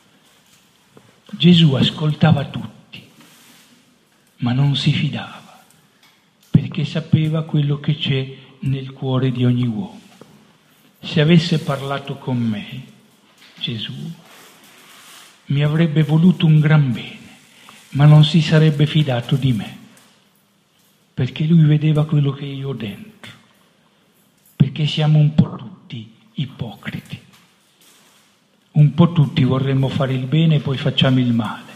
Gesù ascoltava tutti, ma non si fidava, perché sapeva quello che c'è nel cuore di ogni uomo. Se avesse parlato con me, Gesù, mi avrebbe voluto un gran bene, ma non si sarebbe fidato di me, perché lui vedeva quello che io ho dentro, perché siamo un po' tutti ipocriti, un po' tutti vorremmo fare il bene e poi facciamo il male,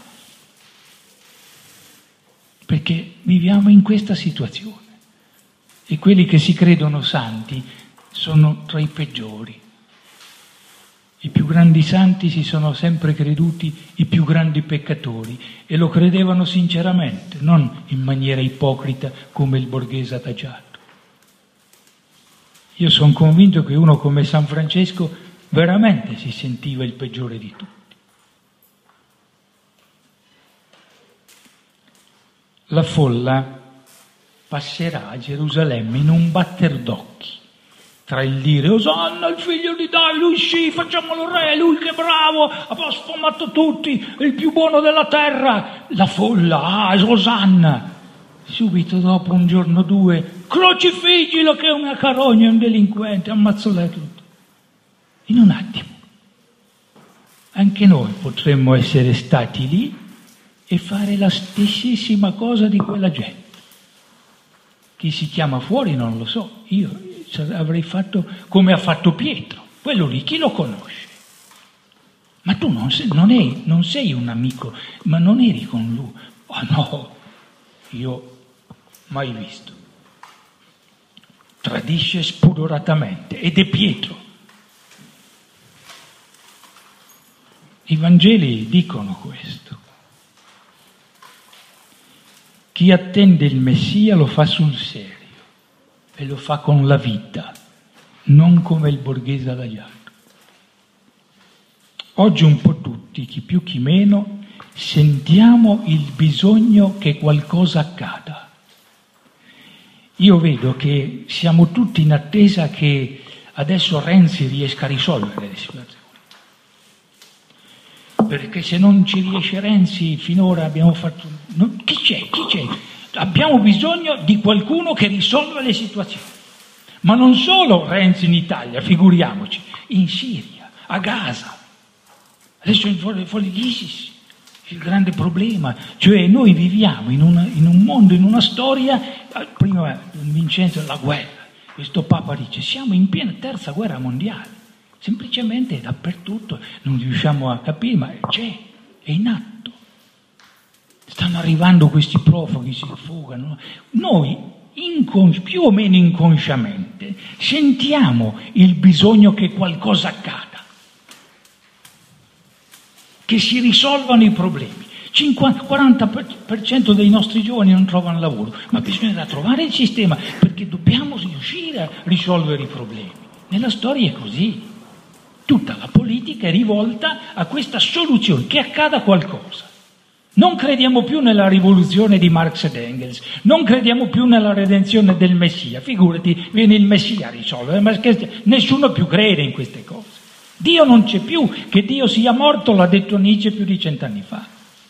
perché viviamo in questa situazione e quelli che si credono santi sono tra i peggiori. I più grandi santi si sono sempre creduti i più grandi peccatori e lo credevano sinceramente, non in maniera ipocrita come il borghese adagiato. Io sono convinto che uno come San Francesco veramente si sentiva il peggiore di tutti. La folla passerà a Gerusalemme in un batter d'occhi, tra il dire Osanna, il figlio di Davide, lui sì, facciamolo re, lui che bravo, ha sfumato tutti, è il più buono della terra. La folla, ah, Osanna. Subito dopo, un giorno o due, crocifiggilo che è una carogna, è un delinquente, ammazzalo tutto. In un attimo. Anche noi potremmo essere stati lì e fare la stessissima cosa di quella gente. Chi si chiama fuori non lo so, io avrei fatto come ha fatto Pietro, quello lì, chi lo conosce? Ma tu non sei, non, è, non sei un amico, ma non eri con lui. Oh no, io mai visto. Tradisce spudoratamente, ed è Pietro. I Vangeli dicono questo. Chi attende il Messia lo fa sul serio e lo fa con la vita, non come il borghese adagiato. Oggi un po' tutti, chi più chi meno, sentiamo il bisogno che qualcosa accada. Io vedo che siamo tutti in attesa che adesso Renzi riesca a risolvere le situazioni. Perché se non ci riesce Renzi, finora abbiamo fatto... No, chi c'è? Chi c'è? Abbiamo bisogno di qualcuno che risolva le situazioni. Ma non solo Renzi in Italia, figuriamoci, in Siria, a Gaza. Adesso è fuori, fuori l'ISIS, il grande problema. Cioè noi viviamo in, una, in un mondo, in una storia, prima Vincenzo, la guerra. Questo Papa dice, siamo in piena terza guerra mondiale. Semplicemente è dappertutto, non riusciamo a capire, ma c'è, è in atto. Stanno arrivando questi profughi, si fugano. Noi, incons- più o meno inconsciamente, sentiamo il bisogno che qualcosa accada, che si risolvano i problemi. cinquanta quaranta per cento dei nostri giovani non trovano lavoro, ma bisogna trovare il sistema, perché dobbiamo riuscire a risolvere i problemi. Nella storia è così. Tutta la politica è rivolta a questa soluzione, che accada qualcosa. Non crediamo più nella rivoluzione di Marx ed Engels, non crediamo più nella redenzione del Messia. Figurati, viene il Messia a risolvere, ma nessuno più crede in queste cose. Dio non c'è più, che Dio sia morto l'ha detto Nietzsche più di cent'anni fa.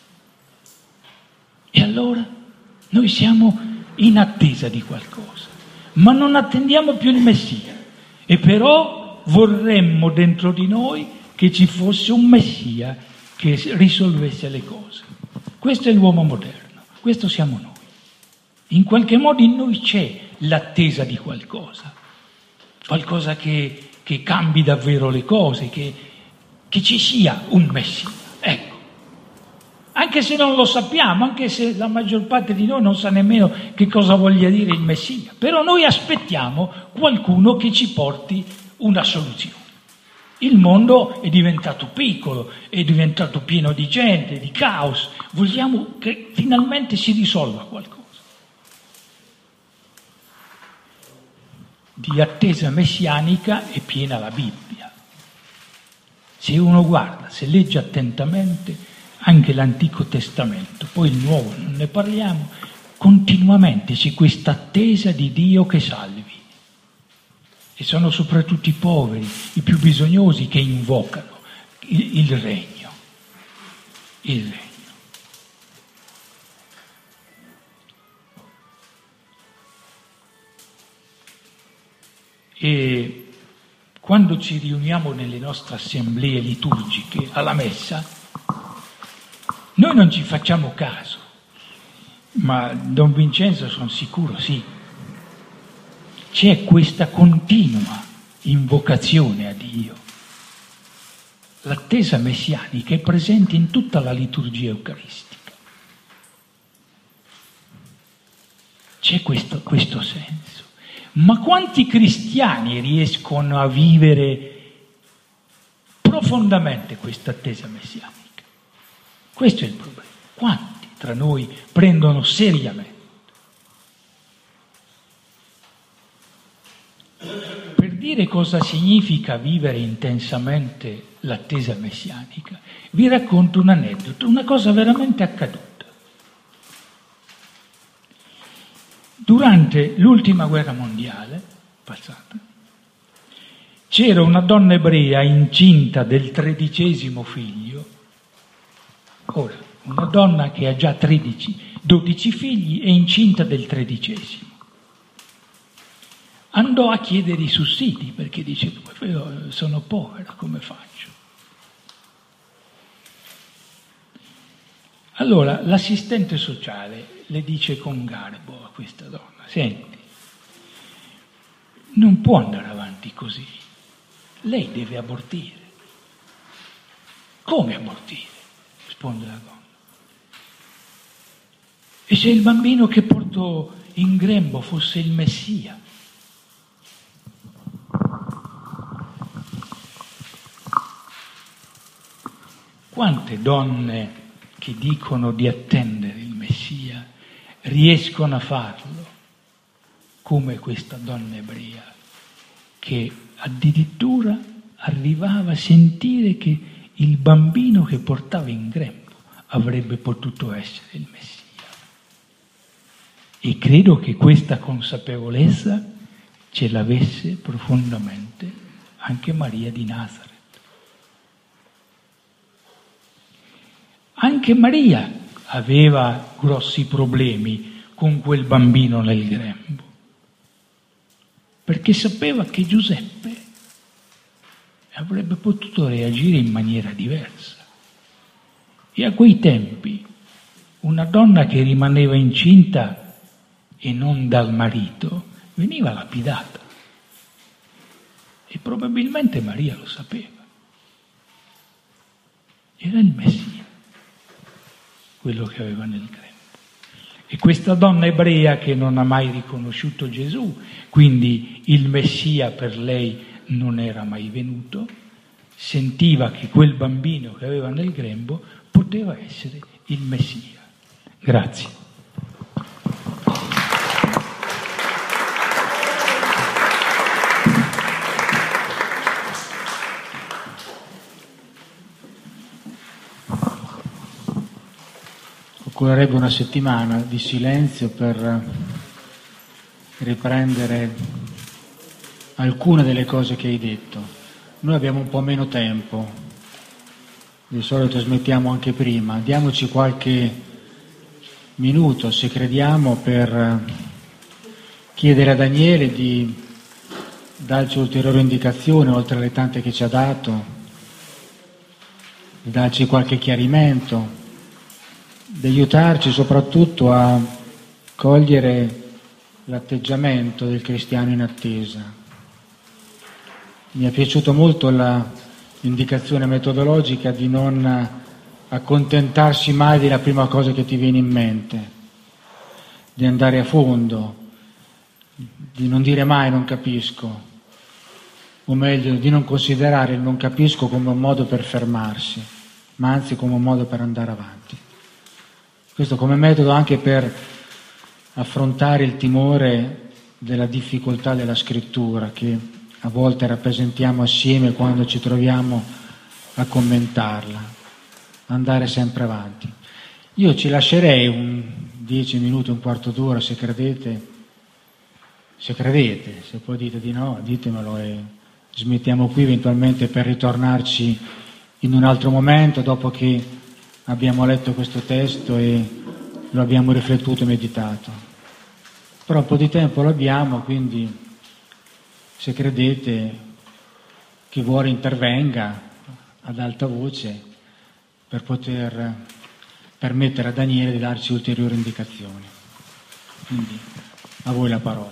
E allora noi siamo in attesa di qualcosa, ma non attendiamo più il Messia. E però vorremmo dentro di noi che ci fosse un Messia che risolvesse le cose. Questo è l'uomo moderno, questo siamo noi. In qualche modo in noi c'è l'attesa di qualcosa, qualcosa che, che cambi davvero le cose, che, che ci sia un Messia. Ecco, anche se non lo sappiamo, anche se la maggior parte di noi non sa nemmeno che cosa voglia dire il Messia, però noi aspettiamo qualcuno che ci porti una soluzione. Il mondo è diventato piccolo, è diventato pieno di gente, di caos. Vogliamo che finalmente si risolva qualcosa. Di attesa messianica è piena la Bibbia. Se uno guarda, se legge attentamente anche l'Antico Testamento, poi il Nuovo non ne parliamo, continuamente c'è questa attesa di Dio che salvi. E sono soprattutto i poveri, i più bisognosi che invocano il, il regno. Il regno. E quando ci riuniamo nelle nostre assemblee liturgiche alla messa, Noi non ci facciamo caso, ma Don Vincenzo sono sicuro sì. C'è questa continua invocazione a Dio. L'attesa messianica è presente in tutta la liturgia eucaristica. C'è questo, questo senso. Ma quanti cristiani riescono a vivere profondamente questa attesa messianica? Questo è il problema. Quanti tra noi prendono seriamente? Per dire cosa significa vivere intensamente l'attesa messianica, vi racconto un aneddoto, una cosa veramente accaduta. Durante l'ultima guerra mondiale passata, c'era una donna ebrea incinta del tredicesimo figlio. Ora, una donna che ha già tredici, dodici figli è incinta del tredicesimo. Andò a chiedere i sussidi perché dice: io sono povera, come faccio? Allora l'assistente sociale le dice con garbo a questa donna: senti, non può andare avanti così, lei deve abortire. Come abortire? Risponde la donna. E se il bambino che porto in grembo fosse il Messia? Quante donne che dicono di attendere il Messia riescono a farlo, come questa donna ebrea, che addirittura arrivava a sentire che il bambino che portava in grembo avrebbe potuto essere il Messia. E credo che questa consapevolezza ce l'avesse profondamente anche Maria di Nazareth. Anche Maria aveva grossi problemi con quel bambino nel grembo, perché sapeva che Giuseppe avrebbe potuto reagire in maniera diversa. E a quei tempi una donna che rimaneva incinta e non dal marito veniva lapidata. E probabilmente Maria lo sapeva. Era il Messia, quello che aveva nel grembo. E questa donna ebrea che non ha mai riconosciuto Gesù, quindi il Messia per lei non era mai venuto, sentiva che quel bambino che aveva nel grembo poteva essere il Messia. Grazie. Occorrerebbe una settimana di silenzio per riprendere alcune delle cose che hai detto. Noi abbiamo un po' meno tempo, di solito smettiamo anche prima, diamoci qualche minuto, se crediamo, per chiedere a Daniele di darci ulteriori indicazioni, oltre alle tante che ci ha dato, di darci qualche chiarimento, di aiutarci soprattutto a cogliere l'atteggiamento del cristiano in attesa. Mi è piaciuta molto la, l'indicazione metodologica di non accontentarsi mai della prima cosa che ti viene in mente, di andare a fondo, di non dire mai non capisco, o meglio di non considerare il non capisco come un modo per fermarsi, ma anzi come un modo per andare avanti. Questo come metodo anche per affrontare il timore della difficoltà della scrittura, che a volte rappresentiamo assieme quando ci troviamo a commentarla, andare sempre avanti. Io ci lascerei un dieci minuti, un quarto d'ora, se credete, se credete, se poi dite di no, ditemelo e smettiamo qui eventualmente per ritornarci in un altro momento dopo che abbiamo letto questo testo e lo abbiamo riflettuto e meditato. Però un po' di tempo lo abbiamo, quindi se credete chi vuole intervenga ad alta voce per poter permettere a Daniele di darci ulteriori indicazioni. Quindi a voi la parola.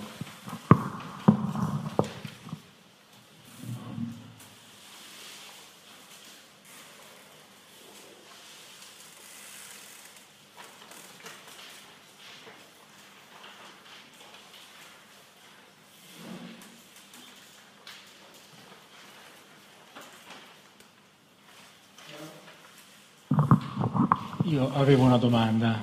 Io avevo una domanda,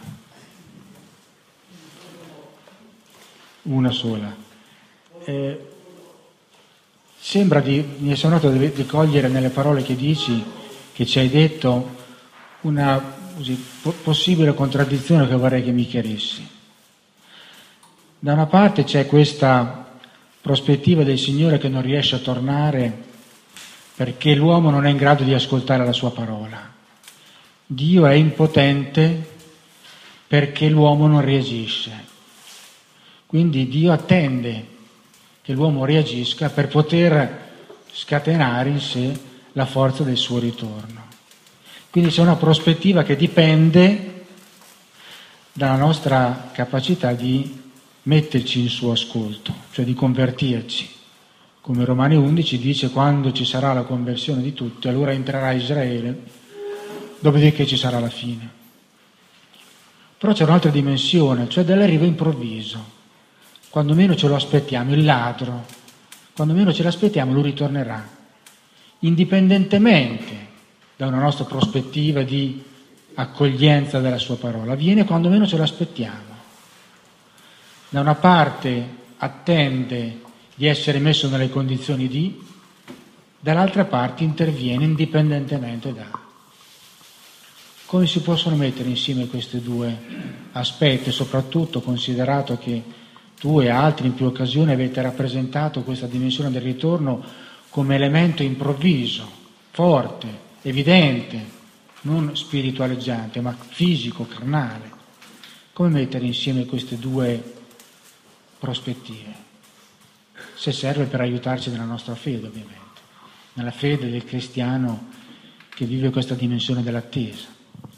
una sola. Eh, sembra di, mi è sembrato di, di cogliere nelle parole che dici, che ci hai detto, una così, po- possibile contraddizione che vorrei che mi chiarissi. Da una parte c'è questa prospettiva del Signore che non riesce a tornare perché l'uomo non è in grado di ascoltare la sua parola. Dio è impotente perché l'uomo non reagisce. Quindi Dio attende che l'uomo reagisca per poter scatenare in sé la forza del suo ritorno. Quindi c'è una prospettiva che dipende dalla nostra capacità di metterci in suo ascolto, cioè di convertirci. Come Romani undici dice, quando ci sarà la conversione di tutti, allora entrerà Israele, dopodiché ci sarà la fine. Però c'è un'altra dimensione, cioè dell'arrivo improvviso. Quando meno ce lo aspettiamo, il ladro, quando meno ce l'aspettiamo, lui ritornerà. Indipendentemente da una nostra prospettiva di accoglienza della sua parola, viene quando meno ce l'aspettiamo. Da una parte attende di essere messo nelle condizioni di, dall'altra parte interviene indipendentemente da. Come si possono mettere insieme questi due aspetti, soprattutto considerato che tu e altri in più occasioni avete rappresentato questa dimensione del ritorno come elemento improvviso, forte, evidente, non spiritualeggiante, ma fisico, carnale. Come mettere insieme queste due prospettive? Se serve per aiutarci nella nostra fede, ovviamente, nella fede del cristiano che vive questa dimensione dell'attesa.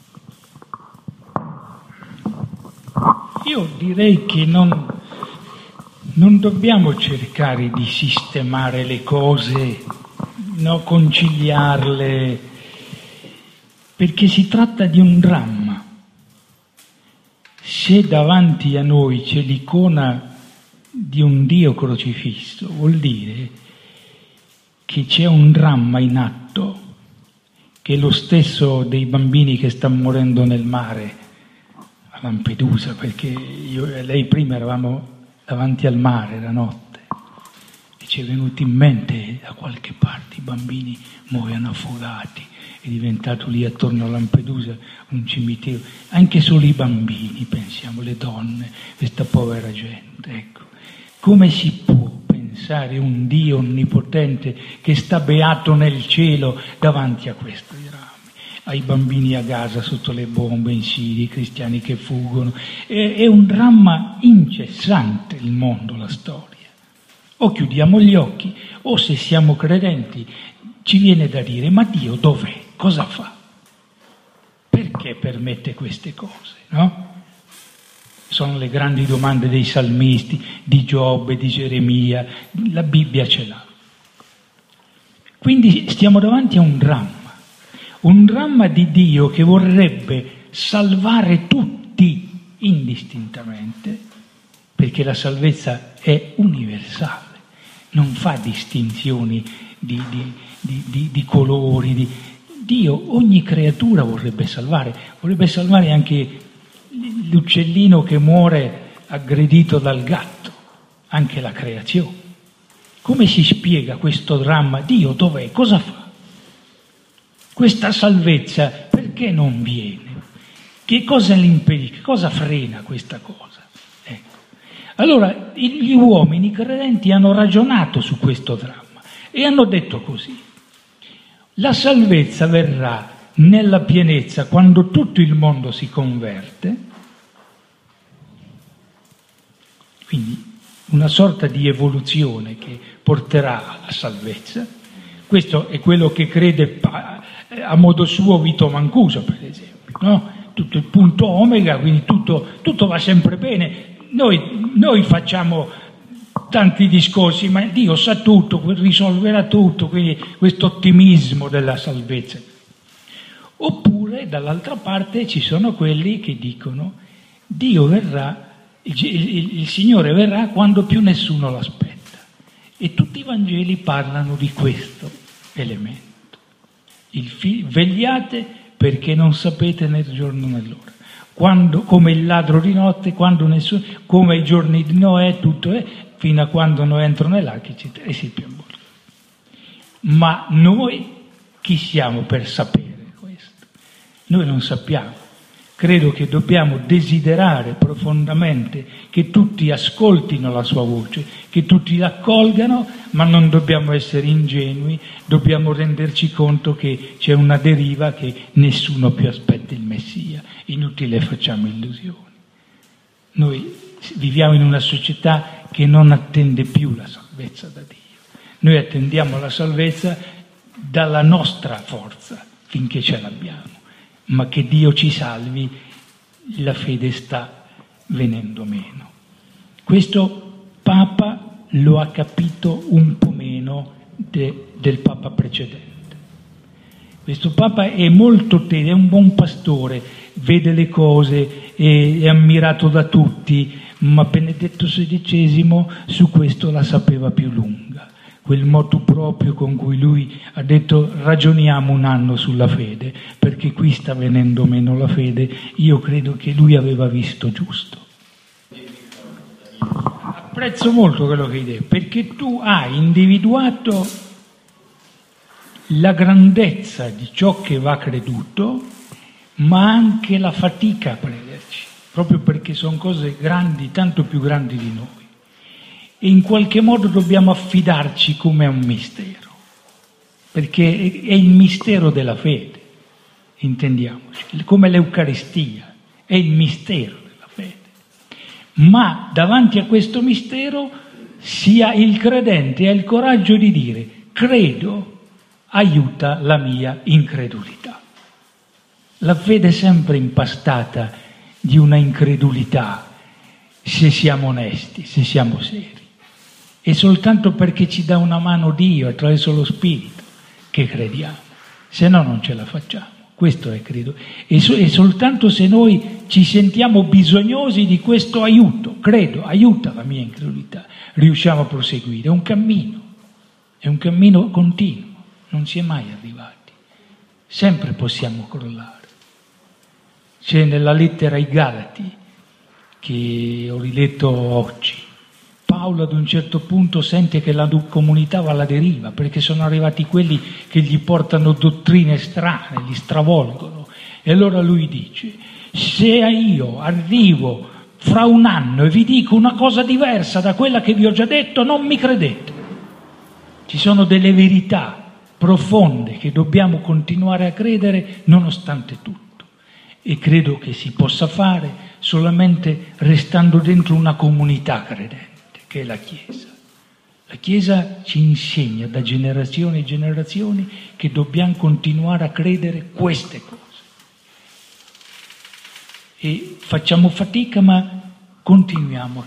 Io direi che non, non dobbiamo cercare di sistemare le cose, no, conciliarle, perché si tratta di un dramma. Se davanti a noi c'è l'icona di un Dio crocifisso, vuol dire che c'è un dramma in atto, che è lo stesso dei bambini che stanno morendo nel mare a Lampedusa, perché io e lei prima eravamo davanti al mare la notte e ci è venuto in mente da qualche parte i bambini muoiono affogati, è diventato lì attorno a Lampedusa un cimitero, anche solo i bambini, pensiamo, le donne, questa povera gente, ecco. Come si può pensare un Dio onnipotente che sta beato nel cielo davanti a questo dramma? Ai bambini a Gaza sotto le bombe in Siria, i cristiani che fuggono. È, è un dramma incessante il mondo, la storia. O chiudiamo gli occhi, o se siamo credenti ci viene da dire, ma Dio dov'è? Cosa fa? Perché permette queste cose, no? Sono le grandi domande dei salmisti, di Giobbe, di Geremia, la Bibbia ce l'ha. Quindi stiamo davanti a un dramma. Un dramma di Dio che vorrebbe salvare tutti indistintamente, perché la salvezza è universale, non fa distinzioni di, di, di, di, di colori. Di... Dio ogni creatura vorrebbe salvare, vorrebbe salvare anche l'uccellino che muore aggredito dal gatto, anche la creazione. Come si spiega questo dramma? Dio dov'è? Cosa fa? Questa salvezza perché non viene? Che cosa l'impedisce? Che cosa frena questa cosa? Ecco. Allora gli uomini credenti hanno ragionato su questo dramma e hanno detto così: la salvezza verrà nella pienezza quando tutto il mondo si converte, quindi una sorta di evoluzione che porterà alla salvezza. Questo è quello che crede a modo suo Vito Mancuso, per esempio, no? tutto il punto omega, quindi tutto, tutto va sempre bene. Noi, noi facciamo tanti discorsi, ma Dio sa tutto, risolverà tutto, quindi questo ottimismo della salvezza. Oppure dall'altra parte ci sono quelli che dicono Dio verrà, il, il, il Signore verrà quando più nessuno lo aspetta, e tutti i Vangeli parlano di questo elemento. Il fi- vegliate perché non sapete né il giorno né l'ora, quando, come il ladro di notte, quando nessuno, come ai giorni di Noè, tutto è, fino a quando non entrano nell'arca e si piombo. Ma noi chi siamo per sapere questo? Noi non sappiamo. Credo che dobbiamo desiderare profondamente che tutti ascoltino la sua voce, che tutti l'accolgano, ma non dobbiamo essere ingenui, dobbiamo renderci conto che c'è una deriva, che nessuno più aspetta il Messia, inutile facciamo illusioni. Noi viviamo in una società che non attende più la salvezza da Dio, noi attendiamo la salvezza dalla nostra forza finché ce l'abbiamo. Ma che Dio ci salvi, la fede sta venendo meno. Questo Papa lo ha capito un po' meno de, del Papa precedente. Questo Papa è molto tenero, è un buon pastore, vede le cose, è, è ammirato da tutti, ma Benedetto sedicesimo su questo la sapeva più lunga. Quel motu proprio con cui lui ha detto ragioniamo un anno sulla fede, perché qui sta venendo meno la fede, io credo che lui aveva visto giusto. Apprezzo molto quello che hai detto, perché tu hai individuato la grandezza di ciò che va creduto, ma anche la fatica a crederci, proprio perché sono cose grandi, tanto più grandi di noi. E in qualche modo dobbiamo affidarci come a un mistero, perché è il mistero della fede, intendiamoci, come l'Eucaristia, è il mistero della fede. Ma davanti a questo mistero sia il credente ha il coraggio di dire credo, aiuta la mia incredulità. La fede è sempre impastata di una incredulità, se siamo onesti, se siamo seri. È soltanto perché ci dà una mano Dio attraverso lo Spirito che crediamo, se no non ce la facciamo. Questo è credo. E, so, e soltanto se noi ci sentiamo bisognosi di questo aiuto, credo, aiuta la mia incredulità, riusciamo a proseguire. È un cammino, è un cammino continuo, non si è mai arrivati. Sempre possiamo crollare. C'è nella lettera ai Galati, che ho riletto oggi, Paolo ad un certo punto sente che la comunità va alla deriva, perché sono arrivati quelli che gli portano dottrine strane, li stravolgono. E allora lui dice, se io arrivo fra un anno e vi dico una cosa diversa da quella che vi ho già detto, non mi credete. Ci sono delle verità profonde che dobbiamo continuare a credere nonostante tutto. E credo che si possa fare solamente restando dentro una comunità credente, che è la Chiesa. La Chiesa ci insegna da generazioni e generazioni che dobbiamo continuare a credere queste cose. E facciamo fatica, ma continuiamo a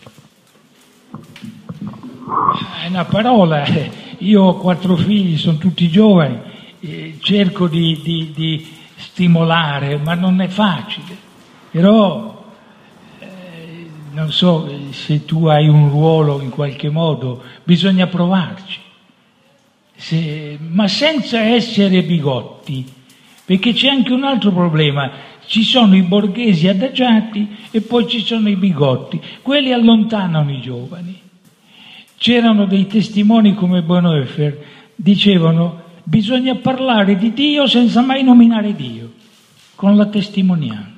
credere. È una parola, io ho quattro figli, sono tutti giovani, eh, cerco di, di, di stimolare, ma non è facile. Però non so se tu hai un ruolo in qualche modo, bisogna provarci, se, ma senza essere bigotti, perché c'è anche un altro problema, ci sono i borghesi adagiati e poi ci sono i bigotti, quelli allontanano i giovani. C'erano dei testimoni come Bonhoeffer, dicevano bisogna parlare di Dio senza mai nominare Dio, con la testimonianza.